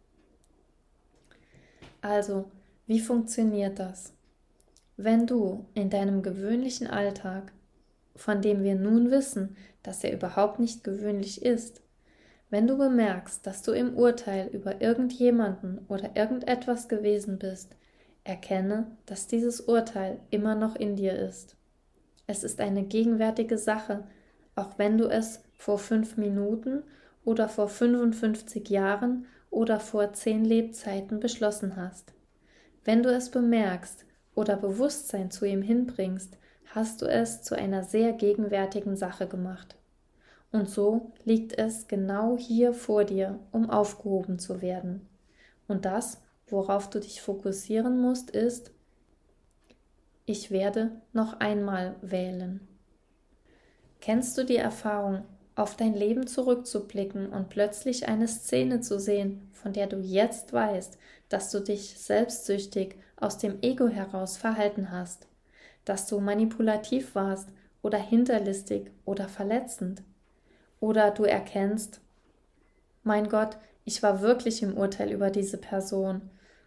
Also, wie funktioniert das? Wenn du in deinem gewöhnlichen Alltag, von dem wir nun wissen, dass er überhaupt nicht gewöhnlich ist, wenn du bemerkst, dass du im Urteil über irgendjemanden oder irgendetwas gewesen bist, erkenne, dass dieses Urteil immer noch in dir ist. Es ist eine gegenwärtige Sache, auch wenn du es vor 5 Minuten oder vor 55 Jahren oder vor 10 Lebzeiten beschlossen hast. Wenn du es bemerkst oder Bewusstsein zu ihm hinbringst, hast du es zu einer sehr gegenwärtigen Sache gemacht. Und so liegt es genau hier vor dir, um aufgehoben zu werden. Und das, worauf du dich fokussieren musst, ist, ich werde noch einmal wählen. Kennst du die Erfahrung, auf dein Leben zurückzublicken und plötzlich eine Szene zu sehen, von der du jetzt weißt, dass du dich selbstsüchtig aus dem Ego heraus verhalten hast, dass du manipulativ warst oder hinterlistig oder verletzend? Oder du erkennst, mein Gott, ich war wirklich im Urteil über diese Person.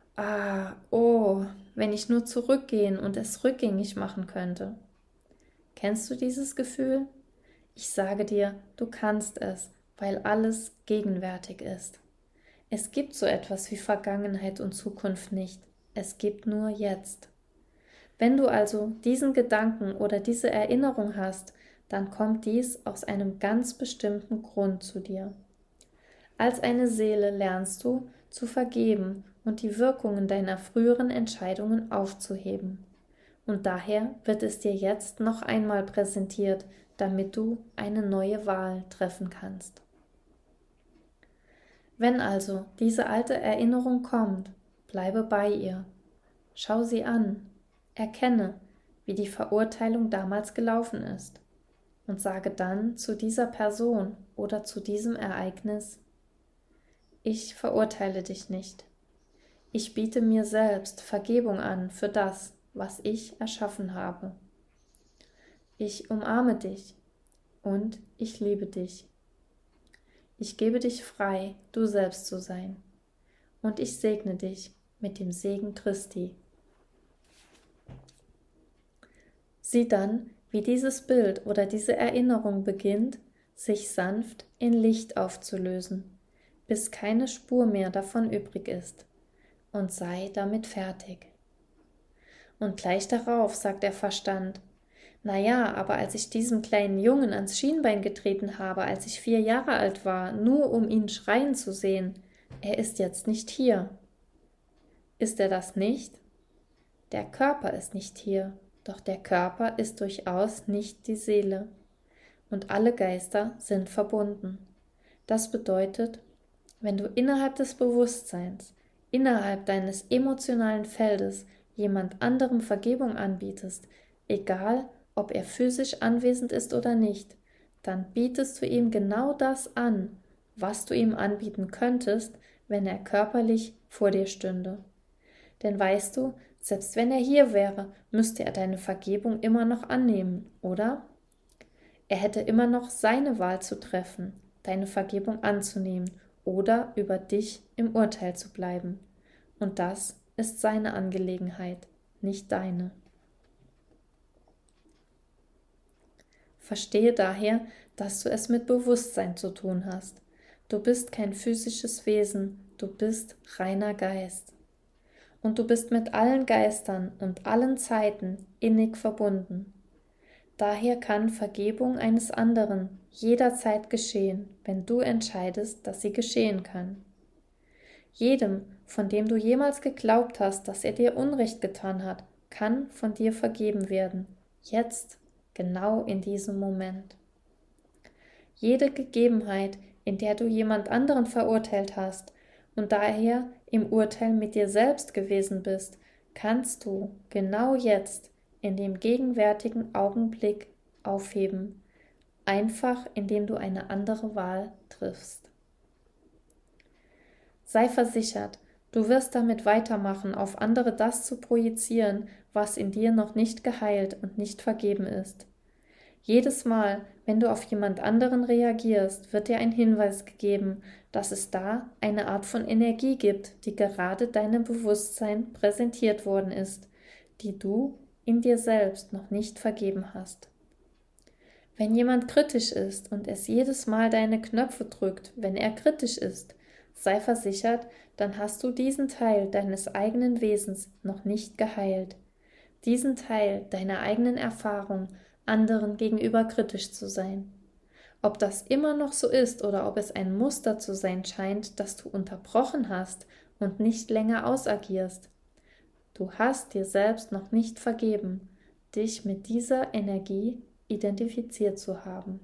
Wenn ich nur zurückgehen und es rückgängig machen könnte. Kennst du dieses Gefühl? Ich sage dir, du kannst es, weil alles gegenwärtig ist. Es gibt so etwas wie Vergangenheit und Zukunft nicht. Es gibt nur jetzt. Wenn du also diesen Gedanken oder diese Erinnerung hast, dann kommt dies aus einem ganz bestimmten Grund zu dir. Als eine Seele lernst du, zu vergeben und die Wirkungen deiner früheren Entscheidungen aufzuheben. Und daher wird es dir jetzt noch einmal präsentiert, damit du eine neue Wahl treffen kannst. Wenn also diese alte Erinnerung kommt, bleibe bei ihr. Schau sie an, erkenne, wie die Verurteilung damals gelaufen ist und sage dann zu dieser Person oder zu diesem Ereignis: Ich verurteile dich nicht. Ich biete mir selbst Vergebung an für das, was ich erschaffen habe. Ich umarme dich und ich liebe dich. Ich gebe dich frei, du selbst zu sein, und ich segne dich mit dem Segen Christi. Sieh dann, wie dieses Bild oder diese Erinnerung beginnt, sich sanft in Licht aufzulösen, bis keine Spur mehr davon übrig ist, und sei damit fertig. Und gleich darauf sagt der Verstand: Naja, aber als ich diesem kleinen Jungen ans Schienbein getreten habe, als ich 4 Jahre alt war, nur um ihn schreien zu sehen, er ist jetzt nicht hier. Ist er das nicht? Der Körper ist nicht hier, doch der Körper ist durchaus nicht die Seele. Und alle Geister sind verbunden. Das bedeutet, wenn du innerhalb des Bewusstseins, innerhalb deines emotionalen Feldes jemand anderem Vergebung anbietest, egal ob er physisch anwesend ist oder nicht, dann bietest du ihm genau das an, was du ihm anbieten könntest, wenn er körperlich vor dir stünde. Denn weißt du, selbst wenn er hier wäre, müsste er deine Vergebung immer noch annehmen, oder? Er hätte immer noch seine Wahl zu treffen, deine Vergebung anzunehmen oder über dich im Urteil zu bleiben. Und das ist seine Angelegenheit, nicht deine. Verstehe daher, dass du es mit Bewusstsein zu tun hast. Du bist kein physisches Wesen, du bist reiner Geist. Und du bist mit allen Geistern und allen Zeiten innig verbunden. Daher kann Vergebung eines anderen jederzeit geschehen, wenn du entscheidest, dass sie geschehen kann. Jedem, von dem du jemals geglaubt hast, dass er dir Unrecht getan hat, kann von dir vergeben werden, jetzt, genau in diesem Moment. Jede Gegebenheit, in der du jemand anderen verurteilt hast und daher im Urteil mit dir selbst gewesen bist, kannst du genau jetzt in dem gegenwärtigen Augenblick aufheben, einfach indem du eine andere Wahl triffst. Sei versichert, du wirst damit weitermachen, auf andere das zu projizieren, was in dir noch nicht geheilt und nicht vergeben ist. Jedes Mal, wenn du auf jemand anderen reagierst, wird dir ein Hinweis gegeben, dass es da eine Art von Energie gibt, die gerade deinem Bewusstsein präsentiert worden ist, die du in dir selbst noch nicht vergeben hast. Wenn jemand kritisch ist und es jedes Mal deine Knöpfe drückt, wenn er kritisch ist, sei versichert, dann hast du diesen Teil deines eigenen Wesens noch nicht geheilt. Diesen Teil deiner eigenen Erfahrung, anderen gegenüber kritisch zu sein. Ob das immer noch so ist oder ob es ein Muster zu sein scheint, das du unterbrochen hast und nicht länger ausagierst. Du hast dir selbst noch nicht vergeben, dich mit dieser Energie identifiziert zu haben.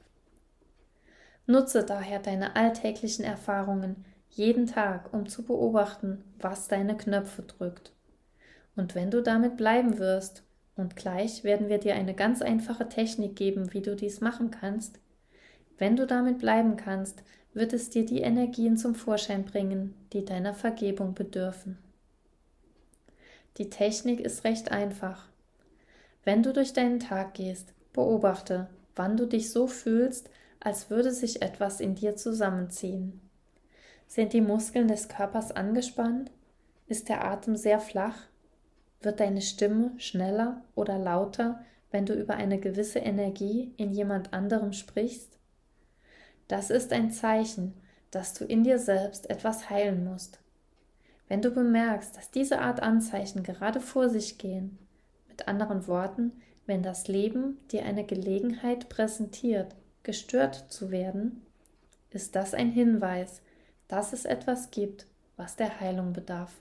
Nutze daher deine alltäglichen Erfahrungen jeden Tag, um zu beobachten, was deine Knöpfe drückt. Und wenn du damit bleiben wirst, und gleich werden wir dir eine ganz einfache Technik geben, wie du dies machen kannst, wenn du damit bleiben kannst, wird es dir die Energien zum Vorschein bringen, die deiner Vergebung bedürfen. Die Technik ist recht einfach. Wenn du durch deinen Tag gehst, beobachte, wann du dich so fühlst, als würde sich etwas in dir zusammenziehen. Sind die Muskeln des Körpers angespannt? Ist der Atem sehr flach? Wird deine Stimme schneller oder lauter, wenn du über eine gewisse Energie in jemand anderem sprichst? Das ist ein Zeichen, dass du in dir selbst etwas heilen musst. Wenn du bemerkst, dass diese Art Anzeichen gerade vor sich gehen, mit anderen Worten, wenn das Leben dir eine Gelegenheit präsentiert, gestört zu werden, ist das ein Hinweis, dass es etwas gibt, was der Heilung bedarf.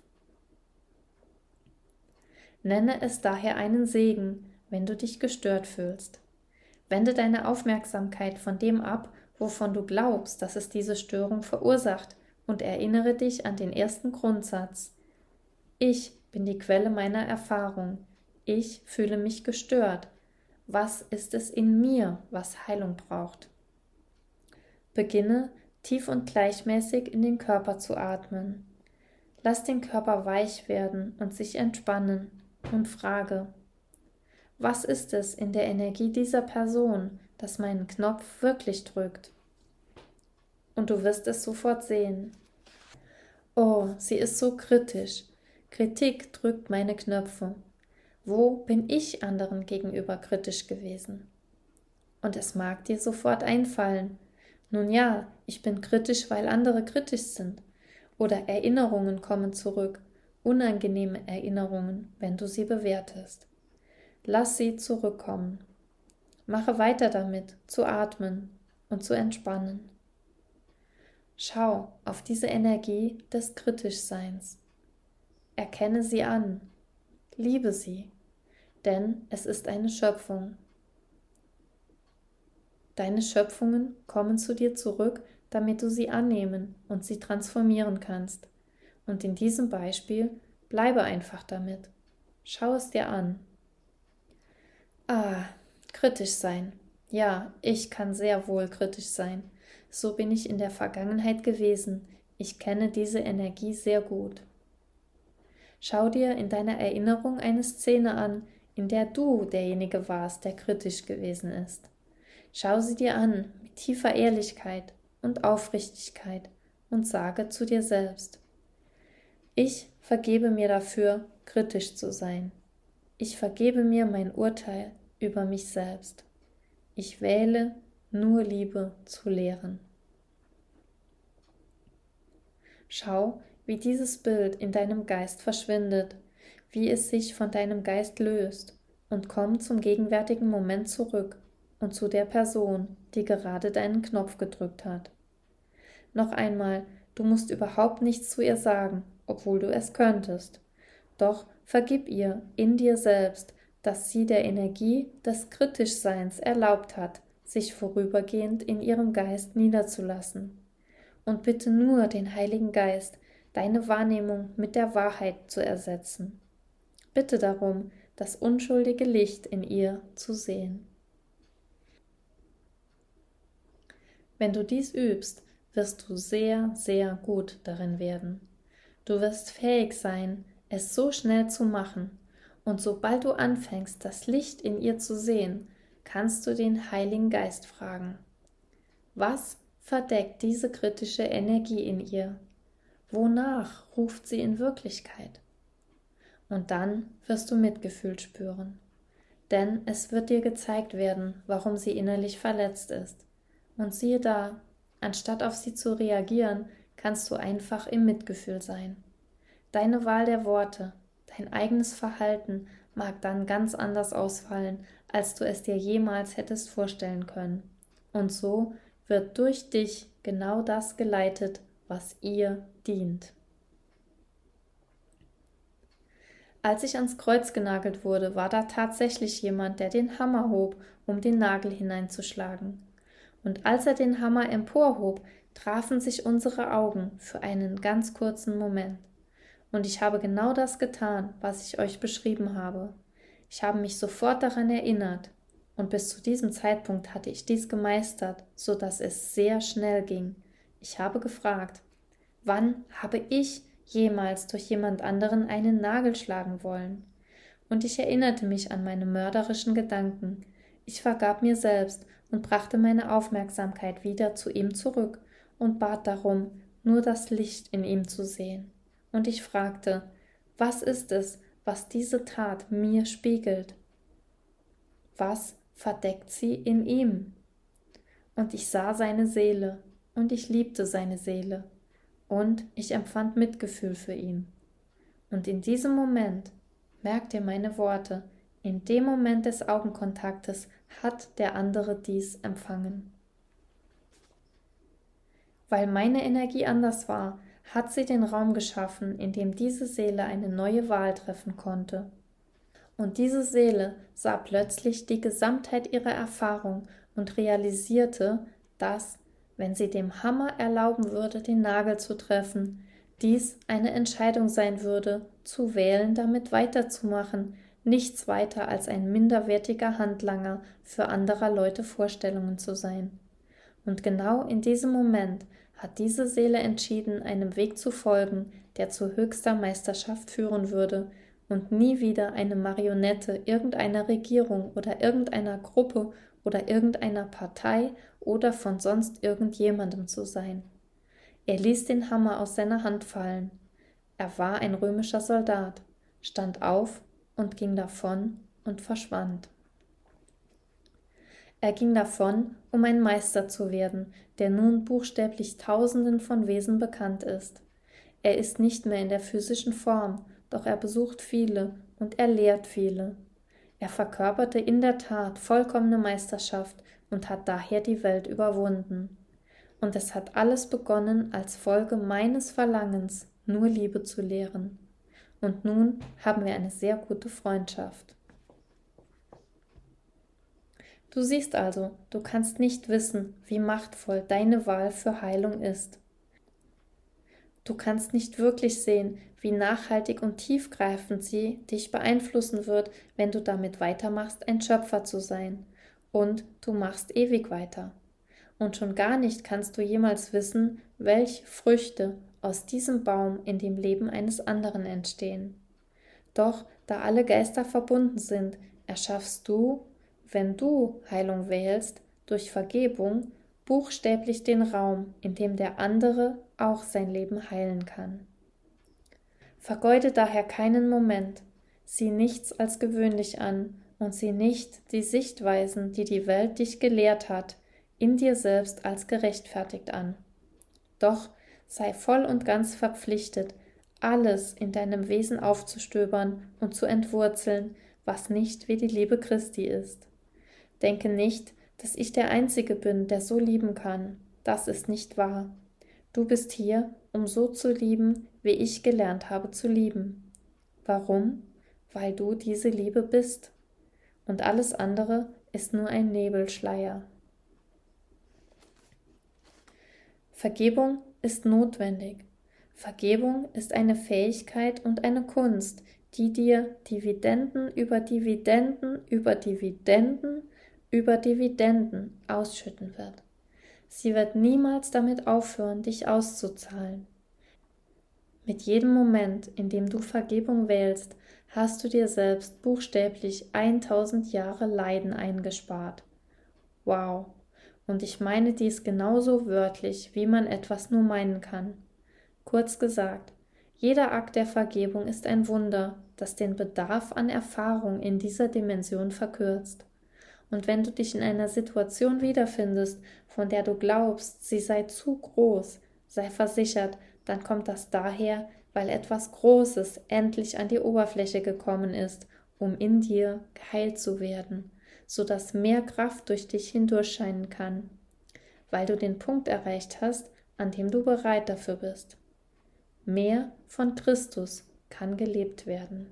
Nenne es daher einen Segen, wenn du dich gestört fühlst. Wende deine Aufmerksamkeit von dem ab, wovon du glaubst, dass es diese Störung verursacht, und erinnere dich an den ersten Grundsatz. Ich bin die Quelle meiner Erfahrung. Ich fühle mich gestört. Was ist es in mir, was Heilung braucht? Beginne, tief und gleichmäßig in den Körper zu atmen. Lass den Körper weich werden und sich entspannen und frage, was ist es in der Energie dieser Person, das meinen Knopf wirklich drückt? Und du wirst es sofort sehen. Oh, sie ist so kritisch. Kritik drückt meine Knöpfe. Wo bin ich anderen gegenüber kritisch gewesen? Und es mag dir sofort einfallen. Nun ja, ich bin kritisch, weil andere kritisch sind. Oder Erinnerungen kommen zurück, unangenehme Erinnerungen, wenn du sie bewertest. Lass sie zurückkommen. Mache weiter damit, zu atmen und zu entspannen. Schau auf diese Energie des Kritischseins. Erkenne sie an, liebe sie, denn es ist eine Schöpfung. Deine Schöpfungen kommen zu dir zurück, damit du sie annehmen und sie transformieren kannst. Und in diesem Beispiel bleibe einfach damit. Schau es dir an. Kritisch sein. Ja, ich kann sehr wohl kritisch sein. So bin ich in der Vergangenheit gewesen. Ich kenne diese Energie sehr gut. Schau dir in deiner Erinnerung eine Szene an, in der du derjenige warst, der kritisch gewesen ist. Schau sie dir an mit tiefer Ehrlichkeit und Aufrichtigkeit und sage zu dir selbst: Ich vergebe mir dafür, kritisch zu sein. Ich vergebe mir mein Urteil über mich selbst. Ich wähle, nur Liebe zu lehren. Schau, wie dieses Bild in deinem Geist verschwindet, wie es sich von deinem Geist löst, und komm zum gegenwärtigen Moment zurück und zu der Person, die gerade deinen Knopf gedrückt hat. Noch einmal, du musst überhaupt nichts zu ihr sagen, obwohl du es könntest. Doch vergib ihr in dir selbst, dass sie der Energie des Kritischseins erlaubt hat, sich vorübergehend in ihrem Geist niederzulassen. Und bitte nur den Heiligen Geist, deine Wahrnehmung mit der Wahrheit zu ersetzen. Bitte darum, das unschuldige Licht in ihr zu sehen. Wenn du dies übst, wirst du sehr, sehr gut darin werden. Du wirst fähig sein, es so schnell zu machen, und sobald du anfängst, das Licht in ihr zu sehen, kannst du den Heiligen Geist fragen: Was verdeckt diese kritische Energie in ihr? Wonach ruft sie in Wirklichkeit? Und dann wirst du Mitgefühl spüren, denn es wird dir gezeigt werden, warum sie innerlich verletzt ist. Und siehe da, anstatt auf sie zu reagieren, kannst du einfach im Mitgefühl sein. Deine Wahl der Worte, dein eigenes Verhalten mag dann ganz anders ausfallen, als du es dir jemals hättest vorstellen können. Und so wird durch dich genau das geleitet, was ihr dient. Als ich ans Kreuz genagelt wurde, war da tatsächlich jemand, der den Hammer hob, um den Nagel hineinzuschlagen. Und als er den Hammer emporhob, trafen sich unsere Augen für einen ganz kurzen Moment. Und ich habe genau das getan, was ich euch beschrieben habe. Ich habe mich sofort daran erinnert, und bis zu diesem Zeitpunkt hatte ich dies gemeistert, so dass es sehr schnell ging. Ich habe gefragt: Wann habe ich jemals durch jemand anderen einen Nagel schlagen wollen? Und ich erinnerte mich an meine mörderischen Gedanken. Ich vergab mir selbst und brachte meine Aufmerksamkeit wieder zu ihm zurück und bat darum, nur das Licht in ihm zu sehen. Und ich fragte: Was ist es, was diese Tat mir spiegelt? Was verdeckt sie in ihm? Und ich sah seine Seele, und ich liebte seine Seele, und ich empfand Mitgefühl für ihn. Und in diesem Moment, merkt ihr meine Worte, in dem Moment des Augenkontaktes hat der andere dies empfangen. Weil meine Energie anders war, hat sie den Raum geschaffen, in dem diese Seele eine neue Wahl treffen konnte. Und diese Seele sah plötzlich die Gesamtheit ihrer Erfahrung und realisierte, dass, wenn sie dem Hammer erlauben würde, den Nagel zu treffen, dies eine Entscheidung sein würde, zu wählen, damit weiterzumachen, nichts weiter als ein minderwertiger Handlanger für anderer Leute Vorstellungen zu sein. Und genau in diesem Moment hat diese Seele entschieden, einem Weg zu folgen, der zu höchster Meisterschaft führen würde und nie wieder eine Marionette irgendeiner Regierung oder irgendeiner Gruppe oder irgendeiner Partei oder von sonst irgendjemandem zu sein. Er ließ den Hammer aus seiner Hand fallen. Er war ein römischer Soldat, stand auf und ging davon und verschwand. Er ging davon, um ein Meister zu werden, der nun buchstäblich Tausenden von Wesen bekannt ist. Er ist nicht mehr in der physischen Form, doch er besucht viele und er lehrt viele. Er verkörperte in der Tat vollkommene Meisterschaft und hat daher die Welt überwunden. Und es hat alles begonnen als Folge meines Verlangens, nur Liebe zu lehren. Und nun haben wir eine sehr gute Freundschaft. Du siehst also, du kannst nicht wissen, wie machtvoll deine Wahl für Heilung ist. Du kannst nicht wirklich sehen, wie nachhaltig und tiefgreifend sie dich beeinflussen wird, wenn du damit weitermachst, ein Schöpfer zu sein. Und du machst ewig weiter. Und schon gar nicht kannst du jemals wissen, welche Früchte aus diesem Baum in dem Leben eines anderen entstehen. Doch da alle Geister verbunden sind, erschaffst du, wenn du Heilung wählst, durch Vergebung, buchstäblich den Raum, in dem der andere auch sein Leben heilen kann. Vergeude daher keinen Moment, sieh nichts als gewöhnlich an und sieh nicht die Sichtweisen, die die Welt dich gelehrt hat, in dir selbst als gerechtfertigt an. Doch sei voll und ganz verpflichtet, alles in deinem Wesen aufzustöbern und zu entwurzeln, was nicht wie die Liebe Christi ist. Denke nicht, dass ich der Einzige bin, der so lieben kann. Das ist nicht wahr. Du bist hier, um so zu lieben, wie ich gelernt habe zu lieben. Warum? Weil du diese Liebe bist. Und alles andere ist nur ein Nebelschleier. Vergebung ist notwendig. Vergebung ist eine Fähigkeit und eine Kunst, die dir Dividenden über Dividenden über Dividenden über Dividenden ausschütten wird. Sie wird niemals damit aufhören, dich auszuzahlen. Mit jedem Moment, in dem du Vergebung wählst, hast du dir selbst buchstäblich 1000 Jahre Leiden eingespart. Wow! Und ich meine dies genauso wörtlich, wie man etwas nur meinen kann. Kurz gesagt, jeder Akt der Vergebung ist ein Wunder, das den Bedarf an Erfahrung in dieser Dimension verkürzt. Und wenn du dich in einer Situation wiederfindest, von der du glaubst, sie sei zu groß, sei versichert, dann kommt das daher, weil etwas Großes endlich an die Oberfläche gekommen ist, um in dir geheilt zu werden, so dass mehr Kraft durch dich hindurchscheinen kann, weil du den Punkt erreicht hast, an dem du bereit dafür bist. Mehr von Christus kann gelebt werden.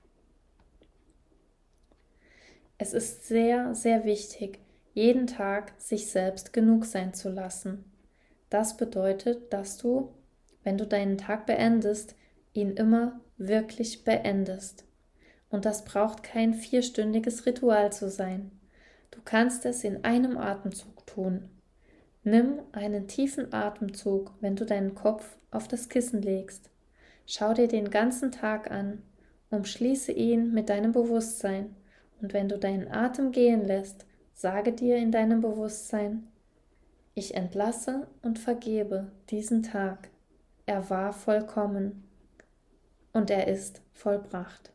Es ist sehr, sehr wichtig, jeden Tag sich selbst genug sein zu lassen. Das bedeutet, dass du, wenn du deinen Tag beendest, ihn immer wirklich beendest. Und das braucht kein 4-stündiges Ritual zu sein. Du kannst es in einem Atemzug tun. Nimm einen tiefen Atemzug, wenn du deinen Kopf auf das Kissen legst. Schau dir den ganzen Tag an, umschließe ihn mit deinem Bewusstsein und wenn du deinen Atem gehen lässt, sage dir in deinem Bewusstsein: Ich entlasse und vergebe diesen Tag. Er war vollkommen und er ist vollbracht.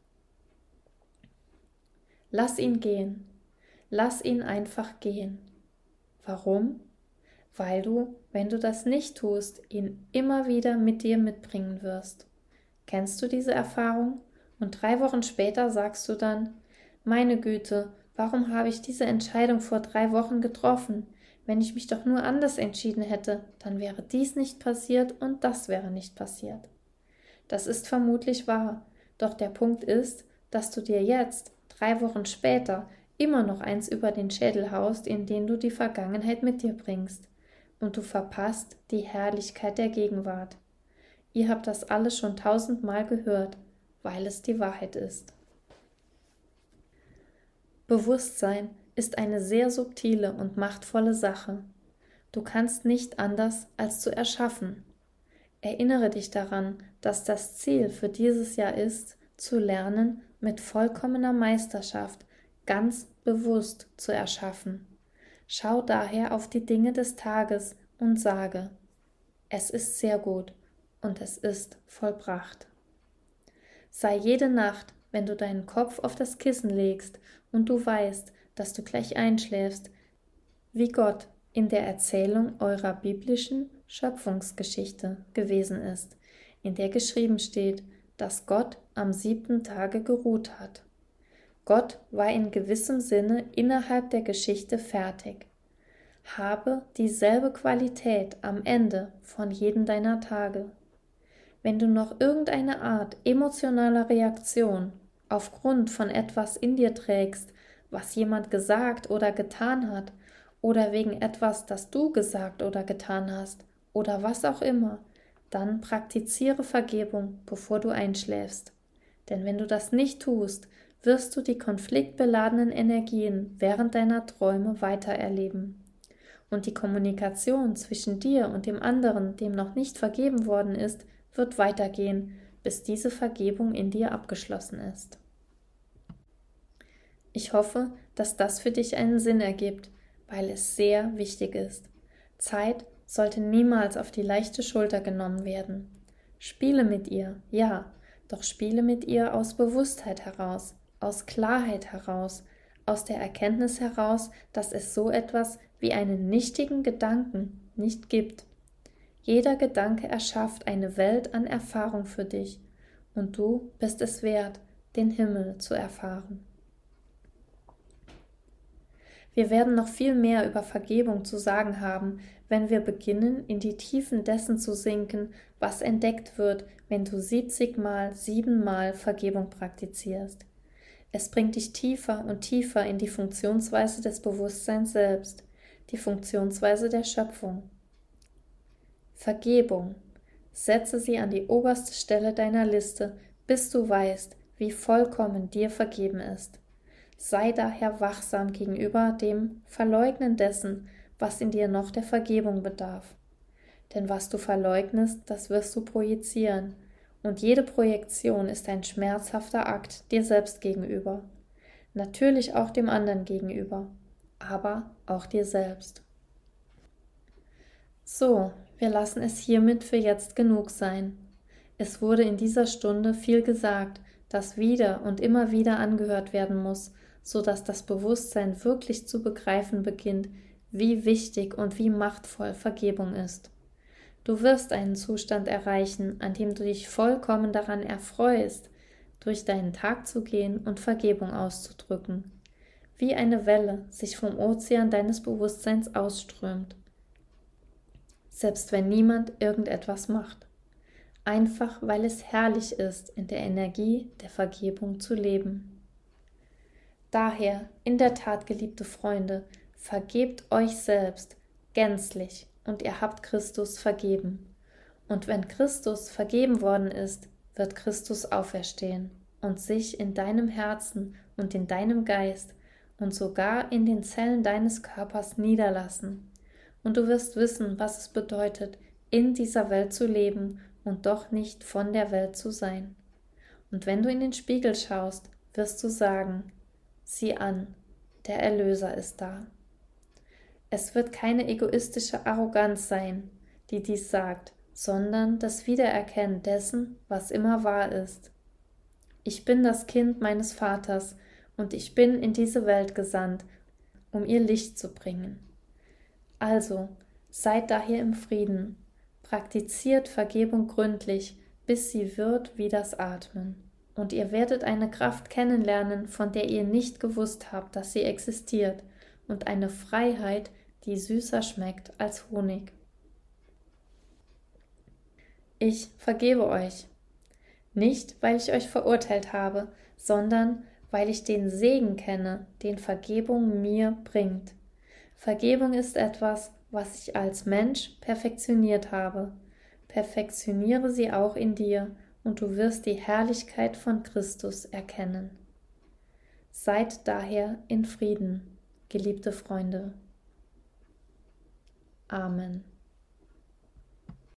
Lass ihn gehen. Lass ihn einfach gehen. Warum? Weil du, wenn du das nicht tust, ihn immer wieder mit dir mitbringen wirst. Kennst du diese Erfahrung? Und 3 Wochen später sagst du dann: Meine Güte, warum habe ich diese Entscheidung vor 3 Wochen getroffen? Wenn ich mich doch nur anders entschieden hätte, dann wäre dies nicht passiert und das wäre nicht passiert. Das ist vermutlich wahr, doch der Punkt ist, dass du dir jetzt, 3 Wochen später, immer noch eins über den Schädel haust, in den du die Vergangenheit mit dir bringst. Und du verpasst die Herrlichkeit der Gegenwart. Ihr habt das alles schon 1000-mal gehört, weil es die Wahrheit ist. Bewusstsein ist eine sehr subtile und machtvolle Sache. Du kannst nicht anders als zu erschaffen. Erinnere dich daran, dass das Ziel für dieses Jahr ist, zu lernen, mit vollkommener Meisterschaft, ganz bewusst zu erschaffen. Schau daher auf die Dinge des Tages und sage: Es ist sehr gut und es ist vollbracht. Sei jede Nacht, wenn du deinen Kopf auf das Kissen legst und du weißt, dass du gleich einschläfst, wie Gott in der Erzählung eurer biblischen Schöpfungsgeschichte gewesen ist, in der geschrieben steht, dass Gott am 7. Tage geruht hat. Gott war in gewissem Sinne innerhalb der Geschichte fertig. Habe dieselbe Qualität am Ende von jedem deiner Tage. Wenn du noch irgendeine Art emotionaler Reaktion aufgrund von etwas in dir trägst, was jemand gesagt oder getan hat, oder wegen etwas, das du gesagt oder getan hast, oder was auch immer, dann praktiziere Vergebung, bevor du einschläfst. Denn wenn du das nicht tust, wirst du die konfliktbeladenen Energien während deiner Träume weitererleben. Und die Kommunikation zwischen dir und dem anderen, dem noch nicht vergeben worden ist, wird weitergehen, bis diese Vergebung in dir abgeschlossen ist. Ich hoffe, dass das für dich einen Sinn ergibt, weil es sehr wichtig ist. Zeit sollte niemals auf die leichte Schulter genommen werden. Spiele mit ihr, ja, doch spiele mit ihr aus Bewusstheit heraus, aus Klarheit heraus, aus der Erkenntnis heraus, dass es so etwas wie einen nichtigen Gedanken nicht gibt. Jeder Gedanke erschafft eine Welt an Erfahrung für dich, und du bist es wert, den Himmel zu erfahren. Wir werden noch viel mehr über Vergebung zu sagen haben, wenn wir beginnen, in die Tiefen dessen zu sinken, was entdeckt wird, wenn du 70-mal, 7-mal Vergebung praktizierst. Es bringt dich tiefer und tiefer in die Funktionsweise des Bewusstseins selbst, die Funktionsweise der Schöpfung. Vergebung. Setze sie an die oberste Stelle deiner Liste, bis du weißt, wie vollkommen dir vergeben ist. Sei daher wachsam gegenüber dem Verleugnen dessen, was in dir noch der Vergebung bedarf. Denn was du verleugnest, das wirst du projizieren, und jede Projektion ist ein schmerzhafter Akt dir selbst gegenüber. Natürlich auch dem anderen gegenüber, aber auch dir selbst. So, wir lassen es hiermit für jetzt genug sein. Es wurde in dieser Stunde viel gesagt, das wieder und immer wieder angehört werden muss, so dass das Bewusstsein wirklich zu begreifen beginnt, wie wichtig und wie machtvoll Vergebung ist. Du wirst einen Zustand erreichen, an dem du dich vollkommen daran erfreust, durch deinen Tag zu gehen und Vergebung auszudrücken, wie eine Welle sich vom Ozean deines Bewusstseins ausströmt. Selbst wenn niemand irgendetwas macht. Einfach weil es herrlich ist, in der Energie der Vergebung zu leben. Daher, in der Tat, geliebte Freunde, vergebt euch selbst gänzlich und ihr habt Christus vergeben. Und wenn Christus vergeben worden ist, wird Christus auferstehen und sich in deinem Herzen und in deinem Geist und sogar in den Zellen deines Körpers niederlassen. Und du wirst wissen, was es bedeutet, in dieser Welt zu leben und doch nicht von der Welt zu sein. Und wenn du in den Spiegel schaust, wirst du sagen: Sieh an, der Erlöser ist da. Es wird keine egoistische Arroganz sein, die dies sagt, sondern das Wiedererkennen dessen, was immer wahr ist. Ich bin das Kind meines Vaters und ich bin in diese Welt gesandt, um ihr Licht zu bringen. Also, seid daher im Frieden, praktiziert Vergebung gründlich, bis sie wird wie das Atmen. Und ihr werdet eine Kraft kennenlernen, von der ihr nicht gewusst habt, dass sie existiert, und eine Freiheit, die süßer schmeckt als Honig. Ich vergebe euch, nicht weil ich euch verurteilt habe, sondern weil ich den Segen kenne, den Vergebung mir bringt. Vergebung ist etwas, was ich als Mensch perfektioniert habe. Perfektioniere sie auch in dir, und du wirst die Herrlichkeit von Christus erkennen. Seid daher in Frieden, geliebte Freunde. Amen.